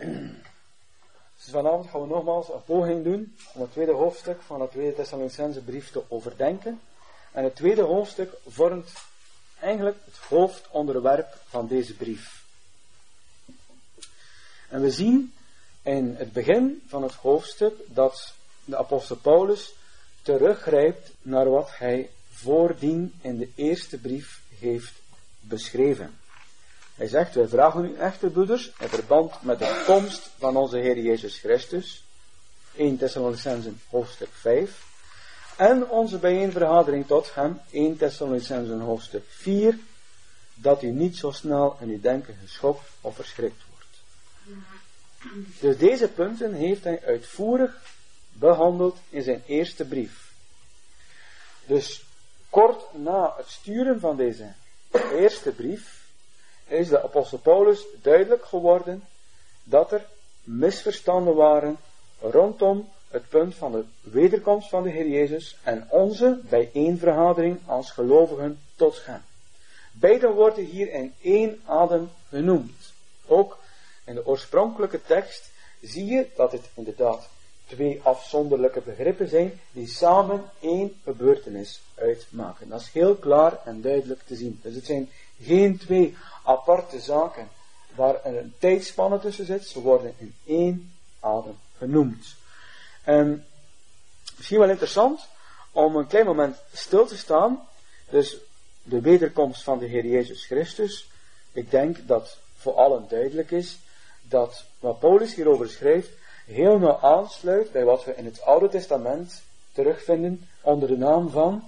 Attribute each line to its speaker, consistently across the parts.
Speaker 1: Dus vanavond gaan we nogmaals een poging doen om het tweede hoofdstuk van de tweede Thessalonicense brief te overdenken. En het tweede hoofdstuk vormt eigenlijk het hoofdonderwerp van deze brief. En we zien in het begin van het hoofdstuk dat de apostel Paulus teruggrijpt naar wat hij voordien in de eerste brief heeft beschreven. Hij zegt, wij vragen u echte broeders, in verband met de komst van onze Heer Jezus Christus, 1 Thessalonicenzen hoofdstuk 5, en onze bijeenvergadering tot hem, 1 Thessalonicenzen hoofdstuk 4, dat u niet zo snel in uw denken geschokt of verschrikt wordt. Dus deze punten heeft hij uitvoerig behandeld in zijn eerste brief. Dus kort na het sturen van deze eerste brief is de apostel Paulus duidelijk geworden dat er misverstanden waren rondom het punt van de wederkomst van de Heer Jezus en onze bijeenvergadering als gelovigen tot hem. Beide worden hier in één adem genoemd. Ook in de oorspronkelijke tekst zie je dat het inderdaad twee afzonderlijke begrippen zijn die samen één gebeurtenis uitmaken. Dat is heel klaar en duidelijk te zien. Dus het zijn geen twee aparte zaken waar een tijdspanne tussen zit. Ze worden in één adem genoemd. En misschien wel interessant om een klein moment stil te staan. Dus de wederkomst van de Heer Jezus Christus. Ik denk dat voor allen duidelijk is dat wat Paulus hierover schrijft heel nauw aansluit bij wat we in het Oude Testament terugvinden onder de naam van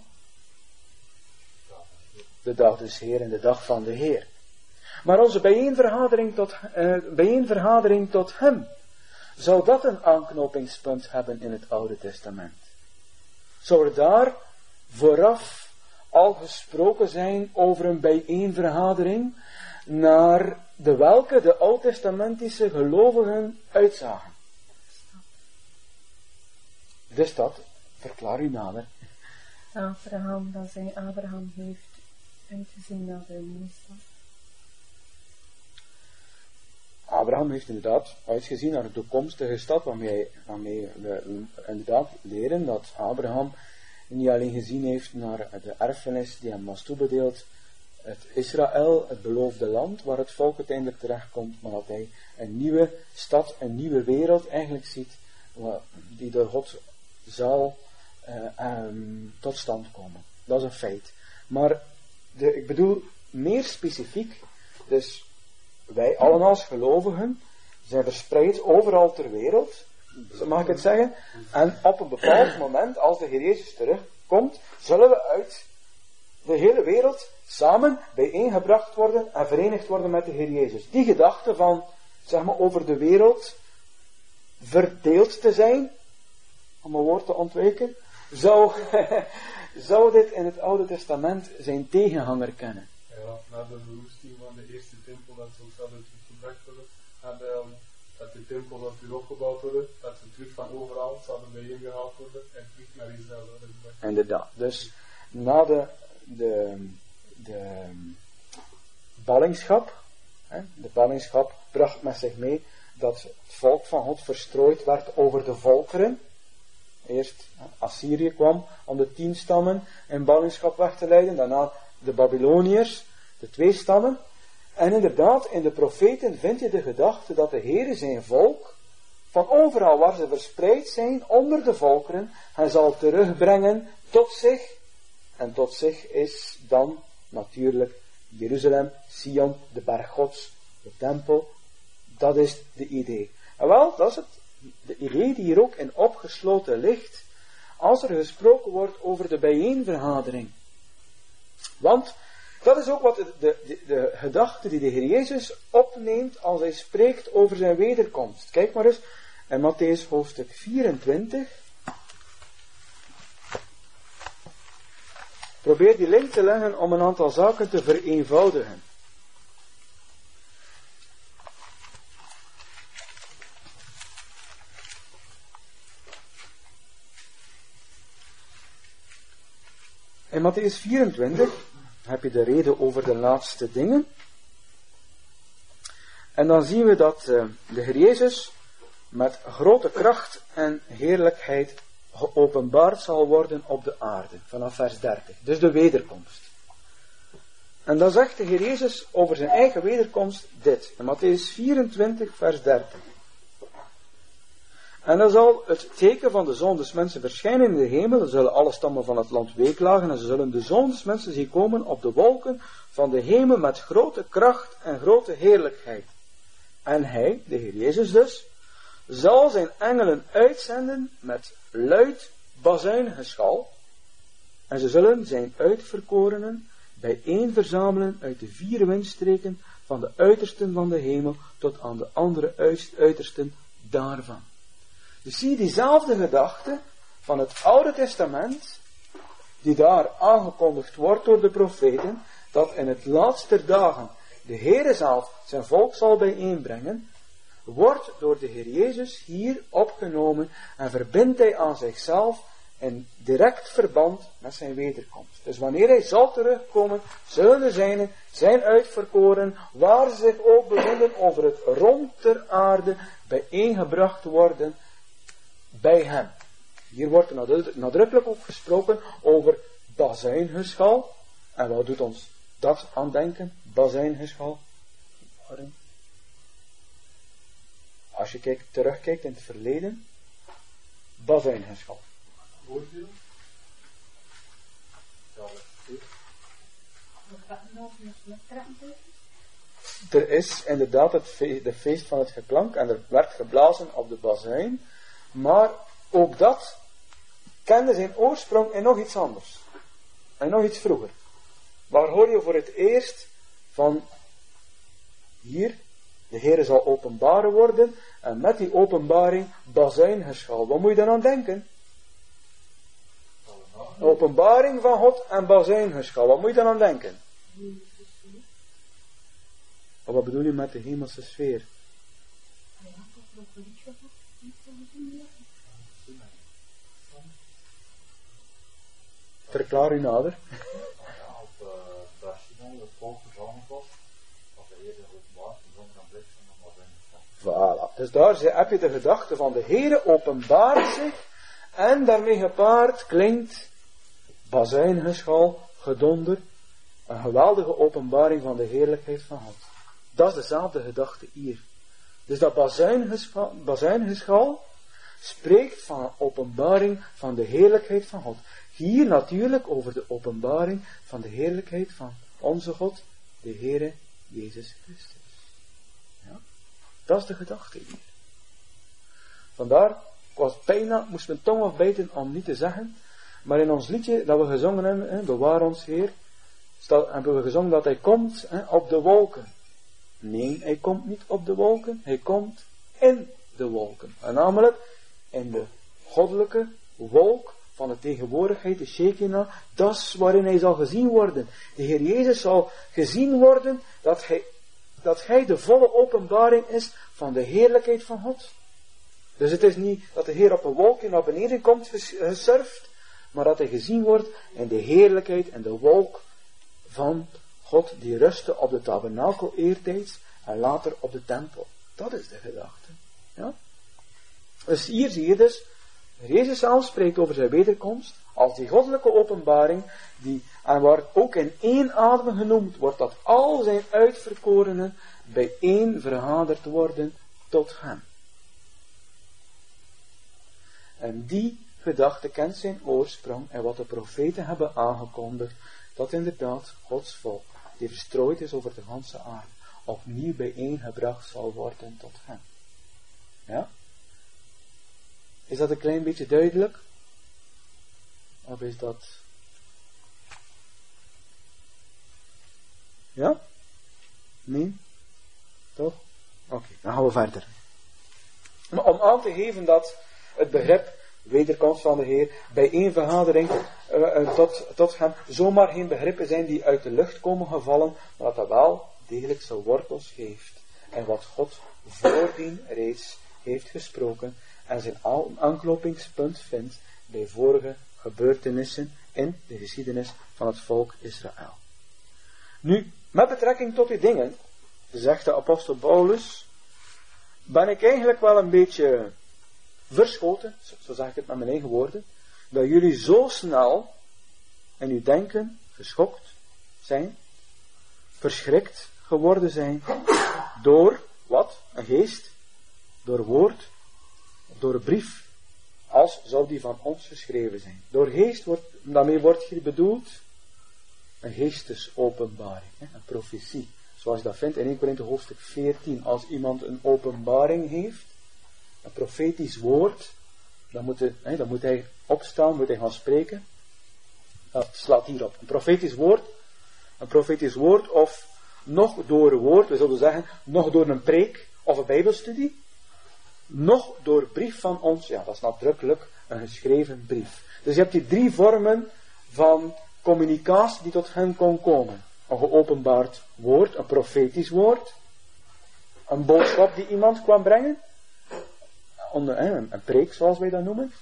Speaker 1: de dag des Heer en de dag van de Heer. Maar onze bijeenvergadering tot hem, zou dat een aanknopingspunt hebben in het Oude Testament? Zou er daar vooraf al gesproken zijn over een bijeenvergadering naar de welke de oud-testamentische gelovigen uitzagen? Dus dat, verklaar u nader.
Speaker 2: Abraham, dat zij Abraham heeft uitgezien naar de nieuwe stad.
Speaker 1: Abraham heeft inderdaad uitgezien naar de toekomstige stad, waarmee we inderdaad leren dat Abraham niet alleen gezien heeft naar de erfenis die hem was toebedeeld, het Israël, het beloofde land, waar het volk uiteindelijk terechtkomt, maar dat hij een nieuwe stad, een nieuwe wereld eigenlijk ziet, die door God zal tot stand komen. Dat is een feit. Maar ik bedoel meer specifiek, dus wij allen als gelovigen zijn verspreid overal ter wereld, zo mag ik het zeggen, en op een bepaald moment, als de Heer Jezus terugkomt, zullen we uit de hele wereld samen bijeengebracht worden en verenigd worden met de Heer Jezus. Die gedachte van, zeg maar, over de wereld verdeeld te zijn, om een woord te ontwijken, zou dit in het Oude Testament zijn tegenhanger kennen.
Speaker 3: Ja, na de verwoesting van de eerste tempel, dat ze ook zouden teruggebracht worden, dat de tempel zou weer opgebouwd worden, dat ze terug van overal zouden bijeengehaald worden en terug naar Israël worden gebracht.
Speaker 1: Inderdaad, dus na de ballingschap, de ballingschap bracht met zich mee dat het volk van God verstrooid werd over de volkeren. Eerst Assyrië kwam om de 10 stammen in ballingschap weg te leiden, daarna de Babyloniërs, de 2 stammen. En inderdaad, in de profeten vind je de gedachte dat de Heer zijn volk, van overal waar ze verspreid zijn, onder de volkeren, hij zal terugbrengen tot zich. En tot zich is dan natuurlijk Jeruzalem, Sion, de berg Gods, de tempel. Dat is de idee. En wel, dat is de idee die hier ook in opgesloten ligt, als er gesproken wordt over de bijeenvergadering. Want dat is ook wat de gedachte die de Heer Jezus opneemt als hij spreekt over zijn wederkomst. Kijk maar eens in Mattheüs hoofdstuk 24. Probeer die link te leggen om een aantal zaken te vereenvoudigen. In Mattheüs 24 heb je de reden over de laatste dingen. En dan zien we dat de Heer Jezus met grote kracht en heerlijkheid geopenbaard zal worden op de aarde. Vanaf vers 30. Dus de wederkomst. En dan zegt de Heer Jezus over zijn eigen wederkomst dit. In Mattheüs 24 vers 30. En dan zal het teken van de Zoon des Mensen verschijnen in de hemel. Dan zullen alle stammen van het land weeklagen. En ze zullen de Zoon des Mensen zien komen op de wolken van de hemel met grote kracht en grote heerlijkheid. En hij, de Heer Jezus dus, zal zijn engelen uitzenden met luid bazuingeschal. En ze zullen zijn uitverkorenen bijeen verzamelen uit de 4 windstreken van de uitersten van de hemel tot aan de andere uitersten daarvan. Dus zie je diezelfde gedachte van het Oude Testament, die daar aangekondigd wordt door de profeten, dat in het laatste der dagen de Heere zelf zijn volk zal bijeenbrengen, wordt door de Heer Jezus hier opgenomen en verbindt hij aan zichzelf in direct verband met zijn wederkomst. Dus wanneer hij zal terugkomen, zullen de zijn uitverkoren, waar ze zich ook bevinden over het rond ter aarde, bijeengebracht worden bij hem. Hier wordt er nadrukkelijk ook gesproken over bazuingeschal. En wat doet ons dat aan denken? Bazuingeschal. Als je terugkijkt in het verleden, bazuingeschal. Er is inderdaad de feest van het geklank en er werd geblazen op de bazuin, maar ook dat kende zijn oorsprong in nog iets anders. En nog iets vroeger. Waar hoor je voor het eerst van hier, de Heere zal openbaren worden en met die openbaring bazuingeschal. Wat moet je dan aan denken? Openbaring van God en bazuingeschal. Wat moet je dan aan denken? Maar wat bedoel je met de hemelse sfeer? Verklaar u nader. Voilà. Dus daar heb je de gedachte van de Heere openbaart zich en daarmee gepaard klinkt bazuingeschal, gedonder, een geweldige openbaring van de heerlijkheid van God. Dat is dezelfde gedachte hier. Dus dat bazuingeschal spreekt van een openbaring van de heerlijkheid van God. Hier natuurlijk over de openbaring van de heerlijkheid van onze God, de Heere Jezus Christus. Ja? Dat is de gedachte hier. Vandaar, moest mijn tong afbijten om niet te zeggen, maar in ons liedje dat we gezongen hebben, bewaar ons Heer, hebben we gezongen dat hij komt op de wolken. Nee, hij komt niet op de wolken, hij komt in de wolken. En namelijk in de goddelijke wolk van de tegenwoordigheid, de Shekinah, dat is waarin hij zal gezien worden. De Heer Jezus zal gezien worden dat hij de volle openbaring is van de heerlijkheid van God. Dus het is niet dat de Heer op een wolkje naar beneden komt gesurfd, maar dat hij gezien wordt in de heerlijkheid en de wolk van God die rustte op de tabernakel eertijds en later op de tempel. Dat is de gedachte. Ja? Dus hier zie je dus, Jezus zelf spreekt over zijn wederkomst als die goddelijke openbaring, en waar ook in één adem genoemd wordt dat al zijn uitverkorenen bijeen vergaderd worden tot hem. En die gedachte kent zijn oorsprong en wat de profeten hebben aangekondigd, dat inderdaad Gods volk, die verstrooid is over de ganse aarde, opnieuw bijeengebracht zal worden tot hem. Ja? Is dat een klein beetje duidelijk? Of is dat... Ja? Nee? Toch? Oké, dan gaan we verder. Maar om aan te geven dat het begrip wederkomst van de Heer bij één vergadering tot hem zomaar geen begrippen zijn die uit de lucht komen gevallen, maar dat dat wel degelijk zijn wortels heeft. En wat God voordien reeds heeft gesproken en zijn aanknopingspunt vindt bij vorige gebeurtenissen in de geschiedenis van het volk Israël. Nu, met betrekking tot die dingen, zegt de apostel Paulus, ben ik eigenlijk wel een beetje verschoten, zo zeg ik het met mijn eigen woorden, dat jullie zo snel in uw denken geschokt zijn, verschrikt geworden zijn, door wat? Een geest, door woord, door een brief, als zou die van ons geschreven zijn. Door geest daarmee wordt hier bedoeld een geestesopenbaring, een profetie. Zoals je dat vindt in 1 Korinthe hoofdstuk 14. Als iemand een openbaring heeft, een profetisch woord, dan moet hij opstaan, moet hij gaan spreken. Dat slaat hierop. Een profetisch woord of nog door een woord, we zullen zeggen, nog door een preek of een bijbelstudie, nog door brief van ons, ja, dat is nadrukkelijk een geschreven brief. Dus je hebt die 3 vormen van communicatie die tot hen kon komen. Een geopenbaard woord, een profetisch woord, een boodschap die iemand kwam brengen, een preek zoals wij dat noemen,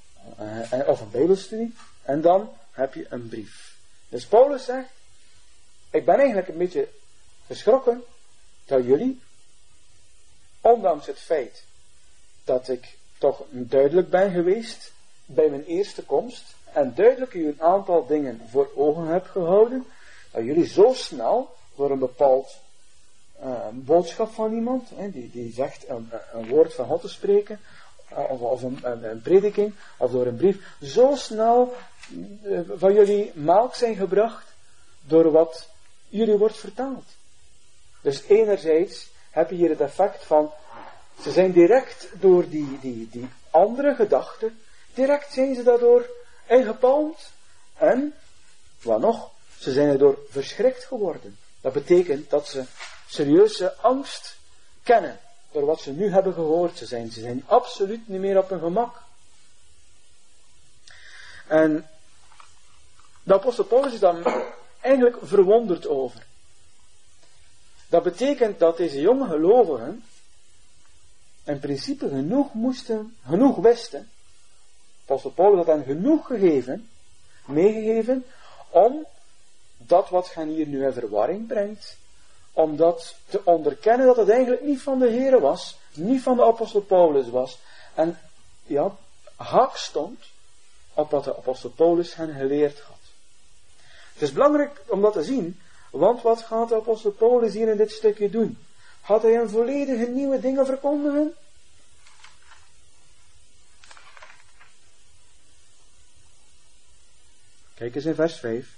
Speaker 1: of een bijbelstudie, en dan heb je een brief. Dus Paulus zegt, ik ben eigenlijk een beetje geschrokken dat jullie, ondanks het feit dat ik toch duidelijk ben geweest bij mijn eerste komst en duidelijk u een aantal dingen voor ogen heb gehouden, dat jullie zo snel voor een bepaald boodschap van iemand, die zegt een woord van God te spreken, of een prediking, of door een brief, zo snel van jullie melk zijn gebracht door wat jullie wordt vertaald. Dus enerzijds heb je hier het effect van, ze zijn direct door die andere gedachten, direct zijn ze daardoor ingepalmd. En, wat nog, ze zijn erdoor verschrikt geworden. Dat betekent dat ze serieuze angst kennen door wat ze nu hebben gehoord. Ze zijn absoluut niet meer op hun gemak. En de apostel Paulus is daar eigenlijk verwonderd over. Dat betekent dat deze jonge gelovigen in principe genoeg wisten. Apostel Paulus had hen genoeg meegegeven, om dat wat hen hier nu in verwarring brengt, om dat te onderkennen dat het eigenlijk niet van de Heere was, niet van de apostel Paulus was, en ja, haak stond op wat de apostel Paulus hen geleerd had. Het is belangrijk om dat te zien, want wat gaat de apostel Paulus hier in dit stukje doen? Gaat hij een volledige nieuwe dingen verkondigen? Kijk eens in vers 5.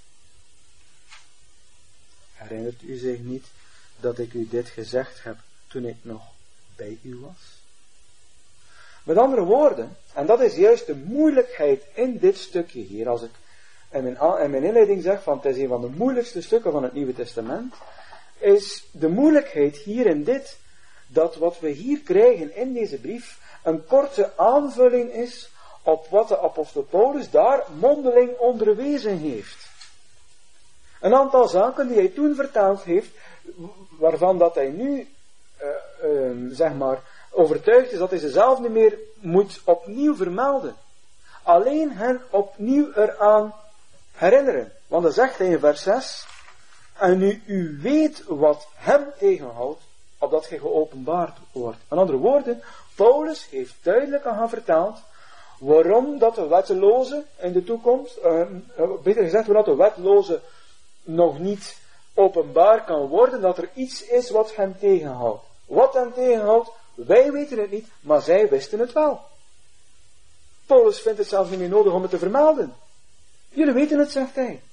Speaker 1: Herinnert u zich niet dat ik u dit gezegd heb toen ik nog bij u was? Met andere woorden, en dat is juist de moeilijkheid in dit stukje hier, als ik in mijn inleiding zeg van het is een van de moeilijkste stukken van het Nieuwe Testament, is de moeilijkheid hier in dit, dat wat we hier krijgen in deze brief een korte aanvulling is op wat de apostel Paulus daar mondeling onderwezen heeft. Een aantal zaken die hij toen vertaald heeft, waarvan dat hij nu, overtuigd is dat hij ze zelf niet meer moet opnieuw vermelden. Alleen hen opnieuw eraan herinneren. Want dan zegt hij in vers 6, en nu u weet wat hem tegenhoudt, opdat gij geopenbaard wordt. Met andere woorden, Paulus heeft duidelijk aan hen vertaald, waarom dat de wetteloze in de toekomst, beter gezegd, waarom dat de wetteloze nog niet openbaar kan worden, dat er iets is wat hem tegenhoudt. Wat hem tegenhoudt, wij weten het niet, maar zij wisten het wel. Paulus vindt het zelfs niet meer nodig om het te vermelden. Jullie weten het, zegt hij.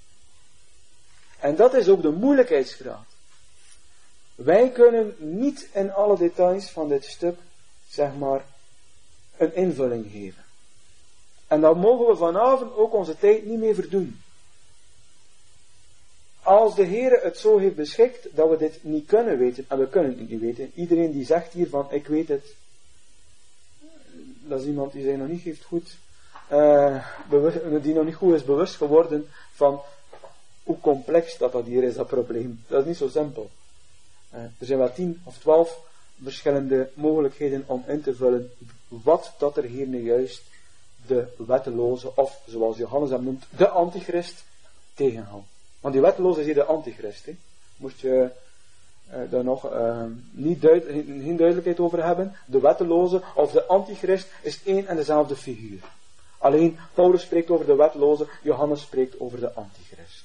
Speaker 1: En dat is ook de moeilijkheidsgraad. Wij kunnen niet in alle details van dit stuk, een invulling geven. En dan mogen we vanavond ook onze tijd niet meer verdoen. Als de Heere het zo heeft beschikt dat we dit niet kunnen weten, en we kunnen het niet weten, iedereen die zegt hier van ik weet het, dat is iemand die zich nog niet heeft goed, die nog niet goed is bewust geworden van hoe complex dat hier is, dat probleem. Dat is niet zo simpel. Er zijn wel 10 of 12 verschillende mogelijkheden om in te vullen wat dat er hier nu juist de wetteloze, of zoals Johannes hem noemt, de antichrist tegenhoudt. Want die wetteloze is hier de antichrist. Moest je daar nog geen duidelijkheid over hebben. De wetteloze of de antichrist is één en dezelfde figuur. Alleen Paulus spreekt over de wetteloze, Johannes spreekt over de antichrist.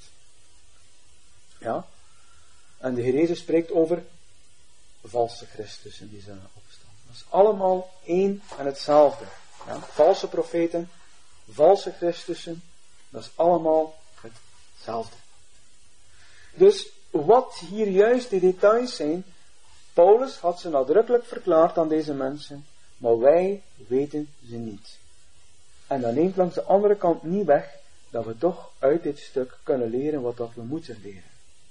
Speaker 1: Ja? En de Heer Jezus spreekt over valse Christussen die zullen opstaan. Dat is allemaal één en hetzelfde. Ja? Valse profeten, valse Christussen, dat is allemaal hetzelfde. Dus wat hier juist de details zijn, Paulus had ze nadrukkelijk verklaard aan deze mensen, maar wij weten ze niet. En dat neemt langs de andere kant niet weg dat we toch uit dit stuk kunnen leren wat dat we moeten leren.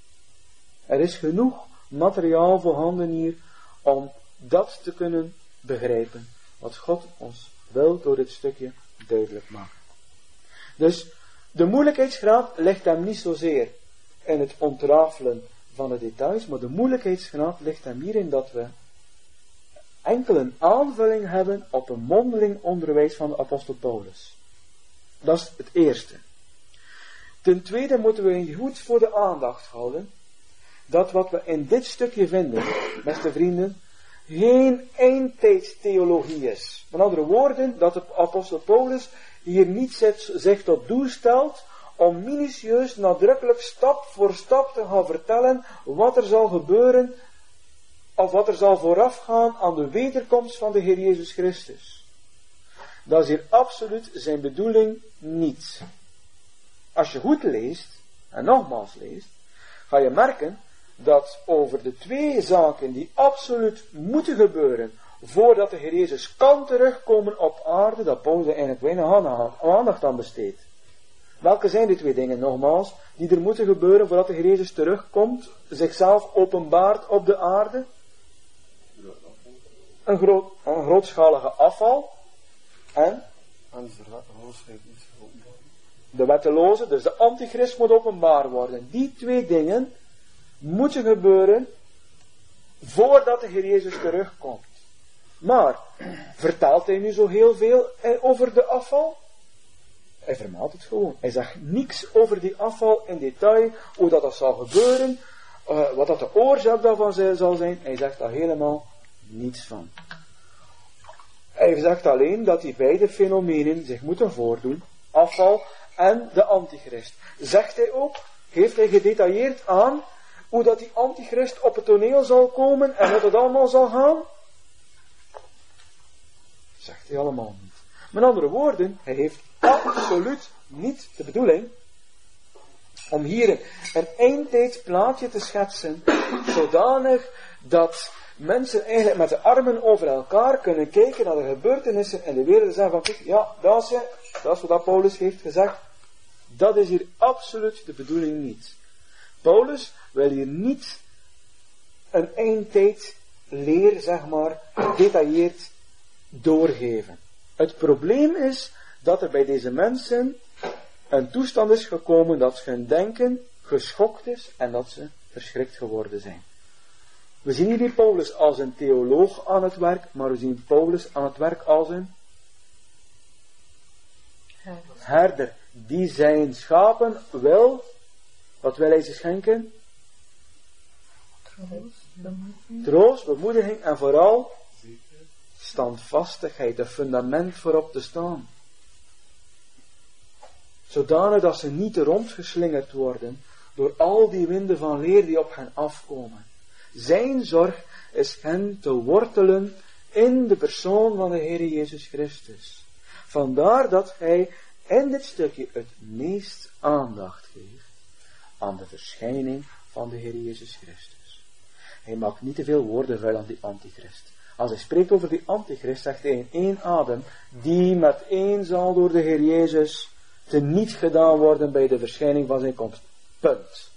Speaker 1: Er is genoeg materiaal voorhanden hier om dat te kunnen begrijpen, wat God ons wil door dit stukje duidelijk maken. Dus de moeilijkheidsgraad ligt hem niet zozeer in het ontrafelen van de details, maar de moeilijkheidsgraad ligt hem hierin dat we enkel een aanvulling hebben op een mondeling onderwijs van de apostel Paulus. Dat is het eerste. Ten tweede moeten we goed voor de aandacht houden dat wat we in dit stukje vinden, beste vrienden, geen eindtijdstheologie is. Met andere woorden, dat de apostel Paulus hier niet zich tot doel stelt om minutieus, nadrukkelijk, stap voor stap te gaan vertellen wat er zal gebeuren of wat er zal voorafgaan aan de wederkomst van de Heer Jezus Christus. Dat is hier absoluut zijn bedoeling niet. Als je goed leest, en nogmaals leest, ga je merken dat over de twee zaken die absoluut moeten gebeuren voordat de Heer Jezus kan terugkomen op aarde, dat Paulus er eigenlijk weinig aandacht aan besteedt. Welke zijn die twee dingen, nogmaals, die er moeten gebeuren voordat de Heer Jezus terugkomt, zichzelf openbaart op de aarde? Een grootschalige afval en de wetteloze, dus de antichrist moet openbaar worden. Die twee dingen moeten gebeuren voordat de Heer Jezus terugkomt. Maar, vertelt hij nu zo heel veel over de afval? Hij vermeldt het gewoon. Hij zegt niks over die afval in detail, hoe dat zal gebeuren, wat dat de oorzaak daarvan zal zijn. Hij zegt daar helemaal niets van. Hij zegt alleen dat die beide fenomenen zich moeten voordoen, afval en de antichrist. Zegt hij ook, geeft hij gedetailleerd aan, hoe dat die antichrist op het toneel zal komen en hoe dat allemaal zal gaan? Zegt hij allemaal niet. Met andere woorden, hij heeft absoluut niet de bedoeling om hier een eindtijdsplaatje te schetsen, zodanig dat mensen eigenlijk met de armen over elkaar kunnen kijken naar de gebeurtenissen in de wereld en zeggen van, kijk, ja, dat is wat Paulus heeft gezegd. Dat is hier absoluut de bedoeling niet. Paulus wil hier niet een eindtijdleer, zeg maar, gedetailleerd doorgeven. Het probleem is dat er bij deze mensen een toestand is gekomen dat hun denken geschokt is en dat ze verschrikt geworden zijn. We zien hier niet Paulus als een theoloog aan het werk, maar we zien Paulus aan het werk als een herder. Die zijn schapen wil, wat wil hij ze schenken? Troost, bemoediging en vooral standvastigheid, een fundament voorop te staan. Zodanig dat ze niet rondgeslingerd worden door al die winden van leer die op hen afkomen. Zijn zorg is hen te wortelen in de persoon van de Heer Jezus Christus. Vandaar dat hij in dit stukje het meest aandacht geeft aan de verschijning van de Heer Jezus Christus. Hij maakt niet te veel woorden vuil aan die antichrist. Als hij spreekt over die antichrist, zegt hij in één adem, die met één zal door de Heer Jezus teniet gedaan worden bij de verschijning van zijn komst. Punt.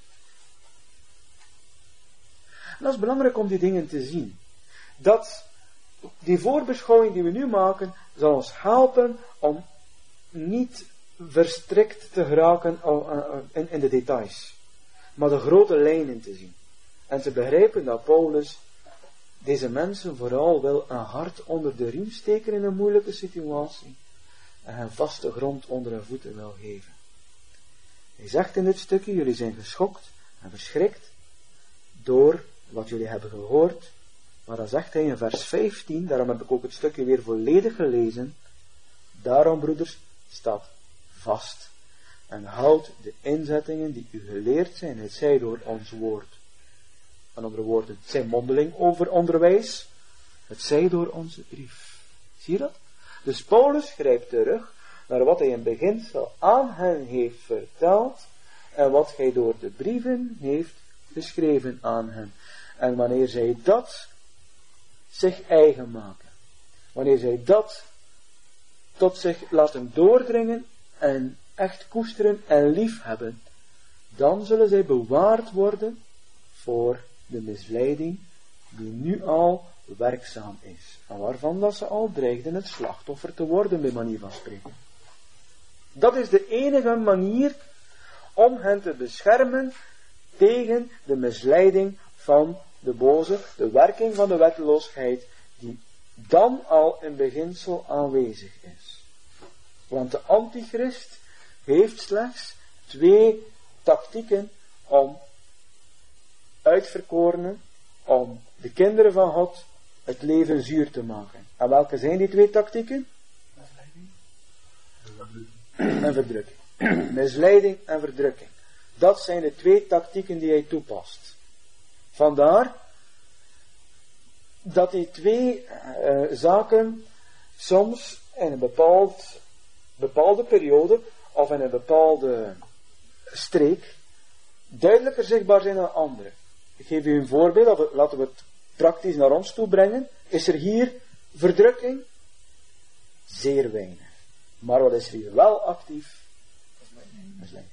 Speaker 1: En dat is belangrijk om die dingen te zien. Dat die voorbeschouwing die we nu maken, zal ons helpen om niet verstrikt te geraken in de details. Maar de grote lijnen te zien. En te begrijpen dat Paulus deze mensen vooral wil een hart onder de riem steken in een moeilijke situatie. En hen vaste grond onder hun voeten wil geven. Hij zegt in dit stukje, jullie zijn geschokt en verschrikt door wat jullie hebben gehoord. Maar dan zegt hij in vers 15, daarom heb ik ook het stukje weer volledig gelezen. Daarom, broeders, staat vast. En houd de inzettingen die u geleerd zijn, het zij door ons woord. Met andere woorden, het zij mondeling over onderwijs, het zij door onze brief. Zie je dat? Dus Paulus grijpt terug naar wat hij in beginsel aan hen heeft verteld en wat hij door de brieven heeft geschreven aan hen. En wanneer zij dat zich eigen maken, wanneer zij dat tot zich laten doordringen en echt koesteren en lief hebben, dan zullen zij bewaard worden voor de misleiding die nu al werkzaam is. En waarvan dat ze al dreigden het slachtoffer te worden, bij manier van spreken. Dat is de enige manier om hen te beschermen tegen de misleiding van de boze, de werking van de wetteloosheid, die dan al in beginsel aanwezig is. Want de antichrist heeft slechts 2 tactieken om uitverkorenen, om de kinderen van God het leven zuur te maken. En welke zijn die 2 tactieken? En verdrukking. Misleiding en verdrukking. Dat zijn de 2 tactieken die hij toepast. Vandaar dat die 2 zaken soms in een bepaalde periode of in een bepaalde streek duidelijker zichtbaar zijn dan andere. Ik geef u een voorbeeld, laten we het praktisch naar ons toe brengen. Is er hier verdrukking? Zeer weinig. Maar wat is er hier wel actief? Misleiding.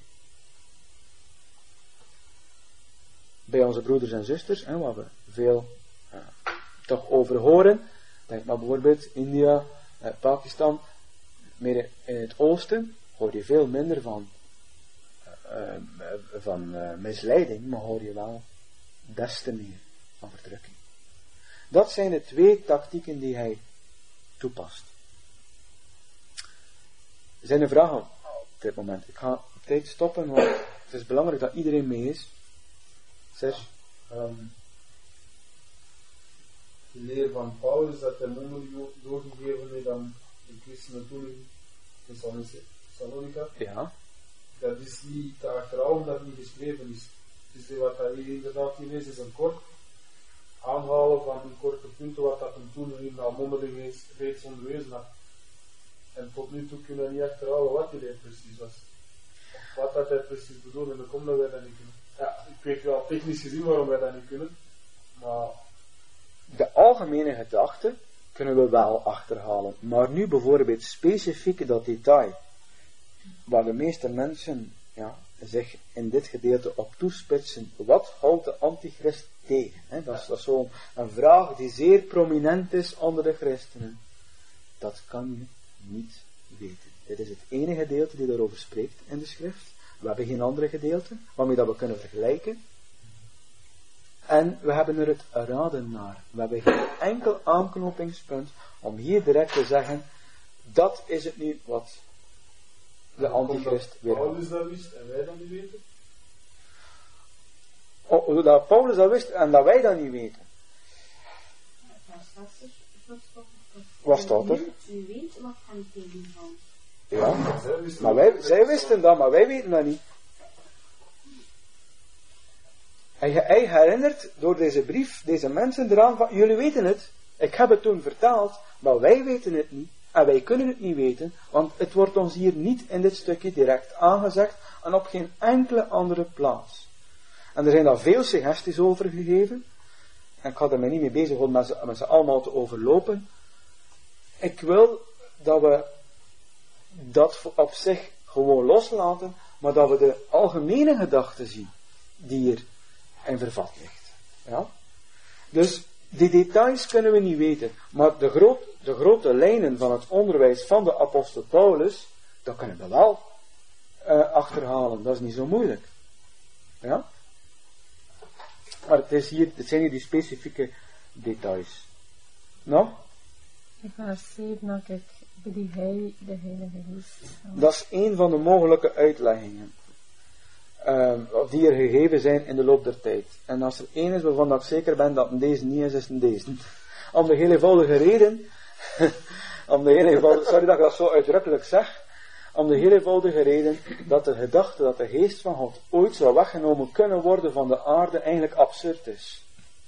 Speaker 1: Bij onze broeders en zusters, waar we veel toch over horen, denk maar bijvoorbeeld India, Pakistan, meer in het oosten, hoor je veel minder van misleiding, maar hoor je wel des te meer van verdrukking. Dat zijn de 2 tactieken die hij toepast. Er zijn er vragen op dit moment. Ik ga op tijd stoppen, want het is belangrijk dat iedereen mee is. Serge?
Speaker 3: De leer van Paulus dat hij mondeling doorgegeven heeft aan de christenen toen in Thessalonica.
Speaker 1: Ja.
Speaker 3: Dat is niet te achterhalen dat niet geschreven is. Dus wat hij hier inderdaad hier is een kort aanhalen van een korte punten wat dat hem toen in de mondeling reeds onderwezen had. En tot nu toe kunnen we niet achterhalen wat die leer precies was. Of wat dat hij precies bedoelde, en dan komt dat wij dat niet kunnen. Ja, ik weet wel technisch gezien waarom wij dat niet kunnen, maar
Speaker 1: de algemene gedachte kunnen we wel achterhalen. Maar nu bijvoorbeeld specifiek dat detail, waar de meeste mensen zich in dit gedeelte op toespitsen. Wat houdt de antichrist tegen? Dat is zo'n vraag die zeer prominent is onder de christenen. Dat kan je niet weten. Dit is het enige gedeelte die daarover spreekt in de schrift. We hebben geen andere gedeelten waarmee dat we kunnen vergelijken. En we hebben er het raden naar. We hebben geen enkel aanknopingspunt om hier direct te zeggen, dat is het nu wat de antichrist weer houdt.
Speaker 3: Paulus dat wist en wij dat niet weten?
Speaker 1: Dat Paulus dat wist en dat wij dat niet weten. Wat staat er?
Speaker 4: U weet wat hem tegenvalt.
Speaker 1: Ja, maar zij wisten dat, maar wij weten dat niet. Hij herinnert door deze brief, deze mensen eraan van, jullie weten het, ik heb het toen vertaald, maar wij weten het niet. En wij kunnen het niet weten, want het wordt ons hier niet in dit stukje direct aangezegd en op geen enkele andere plaats. En er zijn daar veel suggesties over gegeven. En ik ga er mij niet mee bezighouden met ze allemaal te overlopen. Ik wil dat we dat op zich gewoon loslaten, maar dat we de algemene gedachte zien die hier in vervat ligt. Ja? Dus die details kunnen we niet weten, maar de grote lijnen van het onderwijs van de apostel Paulus, dat kunnen we wel achterhalen. Dat is niet zo moeilijk. Ja? Maar het zijn hier die specifieke details. Nog?
Speaker 2: In vers 7 had ik die hij, de Heilige Geest.
Speaker 1: Dat is een van de mogelijke uitleggingen. die er gegeven zijn in de loop der tijd. En als er één is waarvan ik zeker ben dat het deze niet is, is het deze. Om de heel eenvoudige reden, sorry dat ik dat zo uitdrukkelijk zeg, om de heel eenvoudige reden dat de gedachte dat de geest van God ooit zou weggenomen kunnen worden van de aarde eigenlijk absurd is.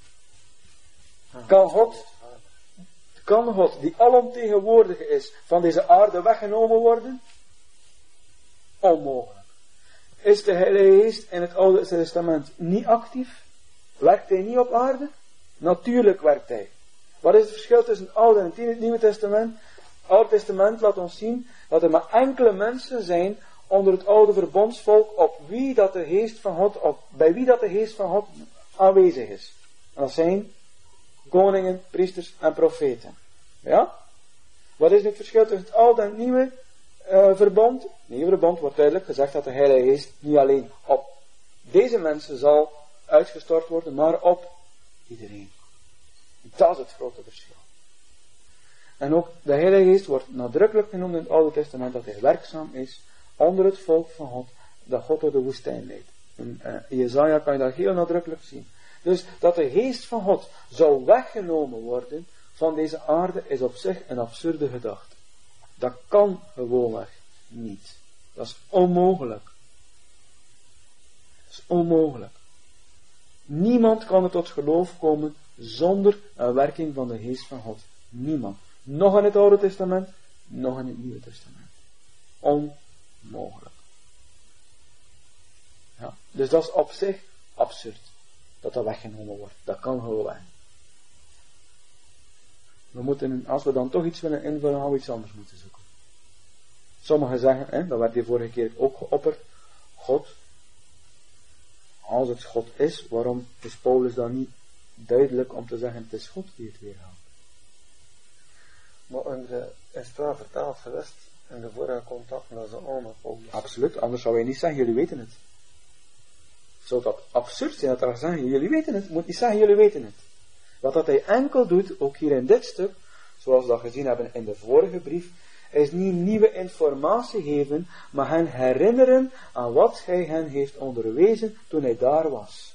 Speaker 1: Kan God, die alomtegenwoordig is, van deze aarde weggenomen worden? Onmogelijk. Is de Heilige Geest in het Oude Testament niet actief? Werkt hij niet op aarde? Natuurlijk werkt hij. Wat is het verschil tussen het Oude en het Nieuwe Testament? Het Oude Testament laat ons zien dat er maar enkele mensen zijn onder het oude verbondsvolk bij wie dat de Geest van God aanwezig is. En dat zijn koningen, priesters en profeten. Ja? Wat is nu het verschil tussen het Oude en het Nieuwe verbond? Het Nieuwe verbond wordt duidelijk gezegd dat de Heilige Geest niet alleen op deze mensen zal uitgestort worden, maar op iedereen. Dat is het grote verschil. En ook de Heilige Geest wordt nadrukkelijk genoemd in het Oude Testament dat hij werkzaam is onder het volk van God, dat God door de woestijn leidt. In Jesaja kan je dat heel nadrukkelijk zien. Dus dat de Geest van God zou weggenomen worden van deze aarde is op zich een absurde gedachte. Dat kan gewoonweg niet. Dat is onmogelijk. Dat is onmogelijk. Niemand kan er tot geloof komen zonder een werking van de Geest van God. Niemand. Nog in het Oude Testament, nog in het Nieuwe Testament. Onmogelijk. Ja, dus dat is op zich absurd. Dat weggenomen wordt. Dat kan gewoon weg. We moeten, als we dan toch iets willen invullen, gaan we iets anders moeten zoeken. Sommigen zeggen, dat werd hier vorige keer ook geopperd, God. Als het God is, waarom is Paulus dan niet duidelijk om te zeggen, het is God die het weerhaalt?
Speaker 5: Maar is het wel vertaald geweest in de vorige contacten dat ze allemaal Paulus?
Speaker 1: Absoluut, anders zou hij niet zeggen, jullie weten het. Zou dat absurd zijn dat hij zeggen, jullie weten het, moet niet zeggen, jullie weten het. Wat dat hij enkel doet, ook hier in dit stuk, zoals we dat gezien hebben in de vorige brief, is niet nieuwe informatie geven, maar hen herinneren aan wat hij hen heeft onderwezen toen hij daar was.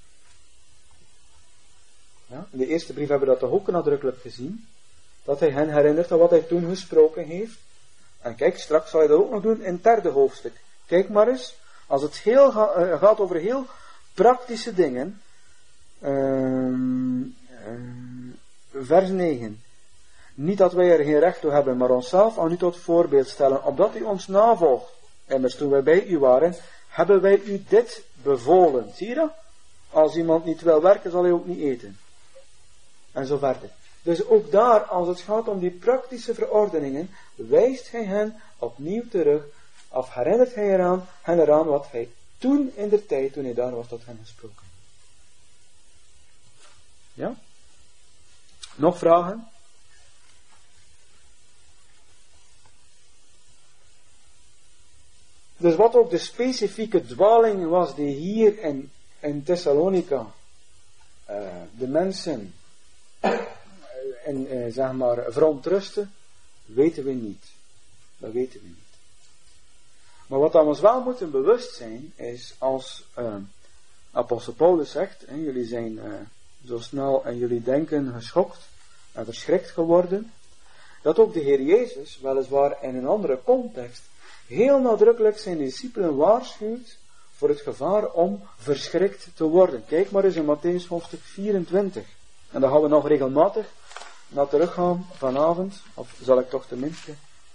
Speaker 1: Ja, in de eerste brief hebben we dat toch ook nadrukkelijk gezien, dat hij hen herinnert aan wat hij toen gesproken heeft. En kijk, straks zal hij dat ook nog doen in het derde hoofdstuk. Kijk maar eens, als het gaat over heel praktische dingen, vers 9. Niet dat wij er geen recht toe hebben, maar onszelf aan u tot voorbeeld stellen, opdat u ons navolgt. Immers toen wij bij u waren, hebben wij u dit bevolen. Zie je dat? Als iemand niet wil werken, zal hij ook niet eten. En zo verder. Dus ook daar, als het gaat om die praktische verordeningen, wijst hij hen opnieuw terug, of herinnert hij hen eraan wat hij toen in de tijd, toen hij daar was, tot hen gesproken. Ja? Nog vragen? Dus wat ook de specifieke dwaling was die hier in Thessalonica de mensen zeg maar verontrusten, weten we niet. Dat weten we niet. Maar wat we ons wel moeten bewust zijn, is als apostel Paulus zegt, jullie zijn zo snel en jullie denken geschokt en verschrikt geworden, dat ook de Heer Jezus, weliswaar in een andere context, heel nadrukkelijk zijn discipelen waarschuwt voor het gevaar om verschrikt te worden. Kijk maar eens in Mattheüs hoofdstuk 24. En daar gaan we nog regelmatig naar teruggaan vanavond, of zal ik toch tenminste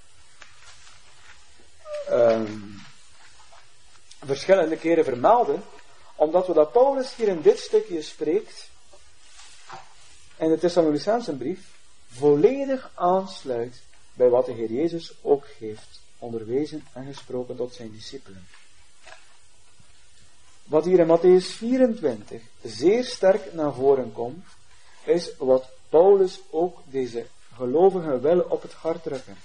Speaker 1: verschillende keren vermelden, omdat we dat Paulus hier in dit stukje spreekt, in de Thessalonicensenbrief, volledig aansluit bij wat de Heer Jezus ook heeft onderwezen en gesproken tot zijn discipelen. Wat hier in Mattheüs 24 zeer sterk naar voren komt, is wat Paulus ook deze gelovigen wil op het hart drukken.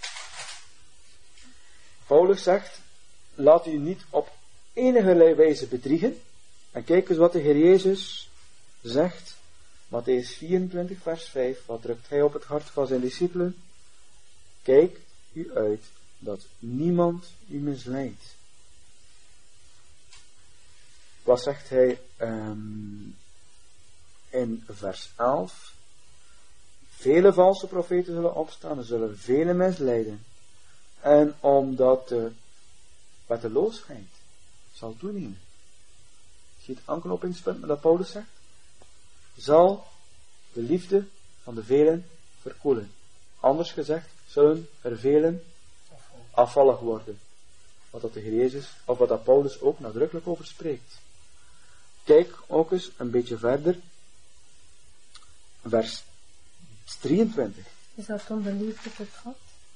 Speaker 1: Paulus zegt, laat u niet op enige wijze bedriegen. En kijk eens wat de Heer Jezus zegt. Mattheüs 24 vers 5, wat drukt hij op het hart van zijn discipelen? Kijk u uit dat niemand u misleidt. Wat zegt hij in vers 11? Vele valse profeten zullen opstaan, er zullen vele misleiden. En omdat de wetteloosheid zal toenemen. Zie je het aanknopingspunt met dat Paulus zegt? Zal de liefde van de velen verkoelen. Anders gezegd, zullen er velen afvallig worden. Wat dat de Heer Jezus, of wat dat Paulus ook nadrukkelijk over spreekt. Kijk ook eens een beetje verder. Vers 23.
Speaker 2: Is dat dan de liefde tot God?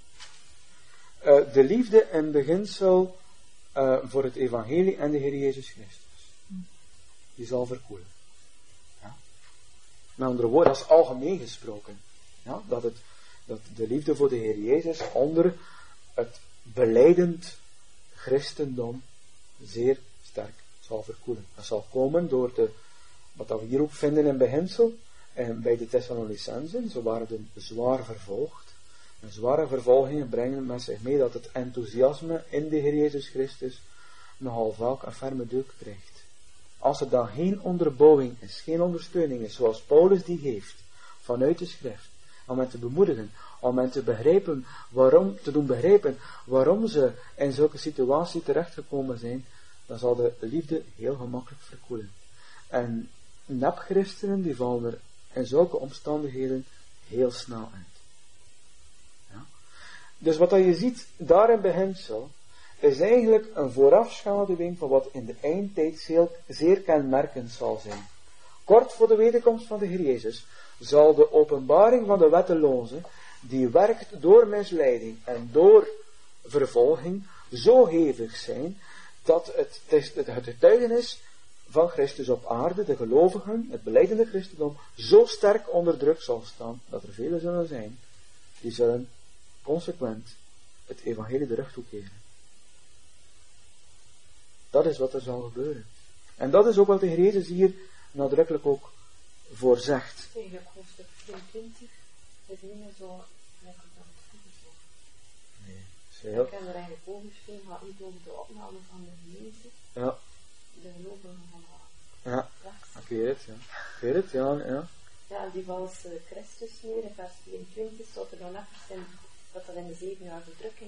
Speaker 1: De liefde in beginsel voor het evangelie en de Heer Jezus Christus. Die zal verkoelen. Ja? Met andere woorden, dat is algemeen gesproken. Ja? Dat de liefde voor de Heer Jezus onder het belijdend christendom zeer sterk zal verkoelen. Dat zal komen door wat we hier ook vinden in beginsel. En bij de Thessalonicenzen, ze waren zwaar vervolgd. En zware vervolgingen brengen met zich mee dat het enthousiasme in de Heer Jezus Christus nogal vaak een ferme deuk krijgt. Als er dan geen onderbouwing is, geen ondersteuning is, zoals Paulus die heeft, vanuit de schrift, om hen te bemoedigen, om hen te doen begrijpen waarom ze in zulke situatie terechtgekomen zijn, dan zal de liefde heel gemakkelijk verkoelen. En nepchristenen die vallen er in zulke omstandigheden heel snel uit. Ja? Dus wat je ziet daar in beginsel is eigenlijk een voorafschaduwing van wat in de eindtijd zeer kenmerkend zal zijn. Kort voor de wederkomst van de Heer Jezus zal de openbaring van de wetteloze, die werkt door misleiding en door vervolging, zo hevig zijn dat het getuigenis van Christus op aarde, de gelovigen, het belijdende christendom, zo sterk onder druk zal staan, dat er velen zullen zijn, die zullen consequent het evangelie de rug toekeren. Dat is wat er zal gebeuren. En dat is ook wat de Heer Jezus hier nadrukkelijk ook voorzegt.
Speaker 6: Eigenlijk hoofdstuk 24 is niet meer zo lekker dan het vroeger.
Speaker 1: Nee,
Speaker 6: ik heb er eigenlijk over geschreven, gaat niet over de opname van de gemeente.
Speaker 1: Ja.
Speaker 6: De gelovigen van
Speaker 1: ja, ik weet het, ja. Ik weet het, ja.
Speaker 6: Ja, die valse Christus hier in vers 24 staat er dan even dat er in de 7 jaar verdrukking.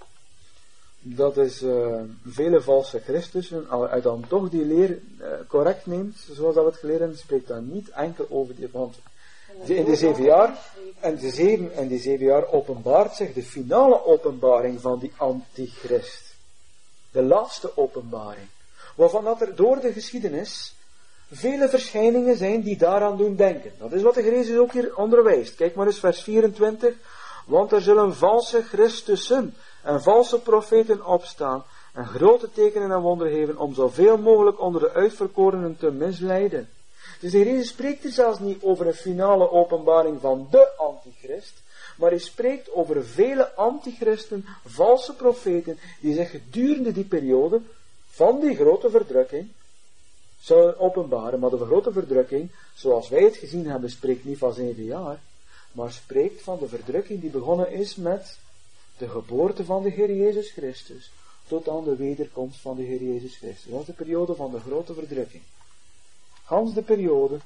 Speaker 1: Dat is vele valse Christussen, als je dan toch die leer correct neemt, zoals dat we het geleerd hebben, spreekt dan niet enkel over die, want in die 7 jaar, en die 7 jaar openbaart zich de finale openbaring van die antichrist. De laatste openbaring. Waarvan dat er door de geschiedenis vele verschijningen zijn die daaraan doen denken. Dat is wat de Heer Jezus ook hier onderwijst. Kijk maar eens vers 24. Want er zullen valse Christussen en valse profeten opstaan en grote tekenen en wonderen geven om zoveel mogelijk onder de uitverkorenen te misleiden. Dus de Heer Jezus spreekt er zelfs niet over een finale openbaring van de antichrist, maar hij spreekt over vele antichristen, valse profeten, die zich gedurende die periode van die grote verdrukking zullen openbaren. Maar de grote verdrukking, zoals wij het gezien hebben, spreekt niet van 7 jaar, maar spreekt van de verdrukking die begonnen is met de geboorte van de Heer Jezus Christus, tot aan de wederkomst van de Heer Jezus Christus. Dat is de periode van de grote verdrukking. Gans de periode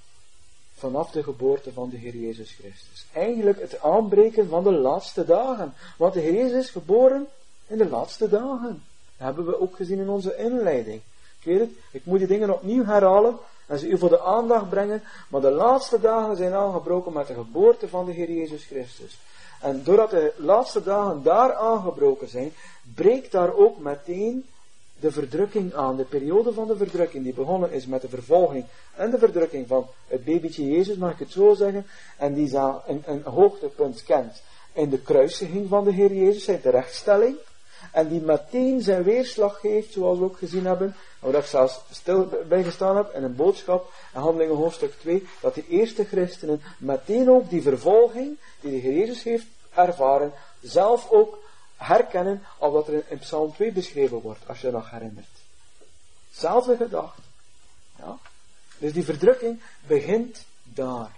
Speaker 1: vanaf de geboorte van de Heer Jezus Christus. Eigenlijk het aanbreken van de laatste dagen. Want de Heer Jezus is geboren in de laatste dagen. Dat hebben we ook gezien in onze inleiding. Ik weet het, ik moet die dingen opnieuw herhalen en ze u voor de aandacht brengen, maar de laatste dagen zijn aangebroken met de geboorte van de Heer Jezus Christus. En doordat de laatste dagen daar aangebroken zijn, breekt daar ook meteen de verdrukking aan, de periode van de verdrukking, die begonnen is met de vervolging en de verdrukking van het babytje Jezus, mag ik het zo zeggen, en die een hoogtepunt kent in de kruisiging van de Heer Jezus, zijn terechtstelling, en die meteen zijn weerslag geeft, zoals we ook gezien hebben, waar ik zelfs stil bij gestaan heb, in een boodschap, in Handelingen hoofdstuk 2, dat die eerste christenen meteen ook die vervolging, die de Heer Jezus heeft ervaren, zelf ook herkennen, als dat er in Psalm 2 beschreven wordt, als je je nog herinnert. Zelfde gedachte. Ja? Dus die verdrukking begint daar.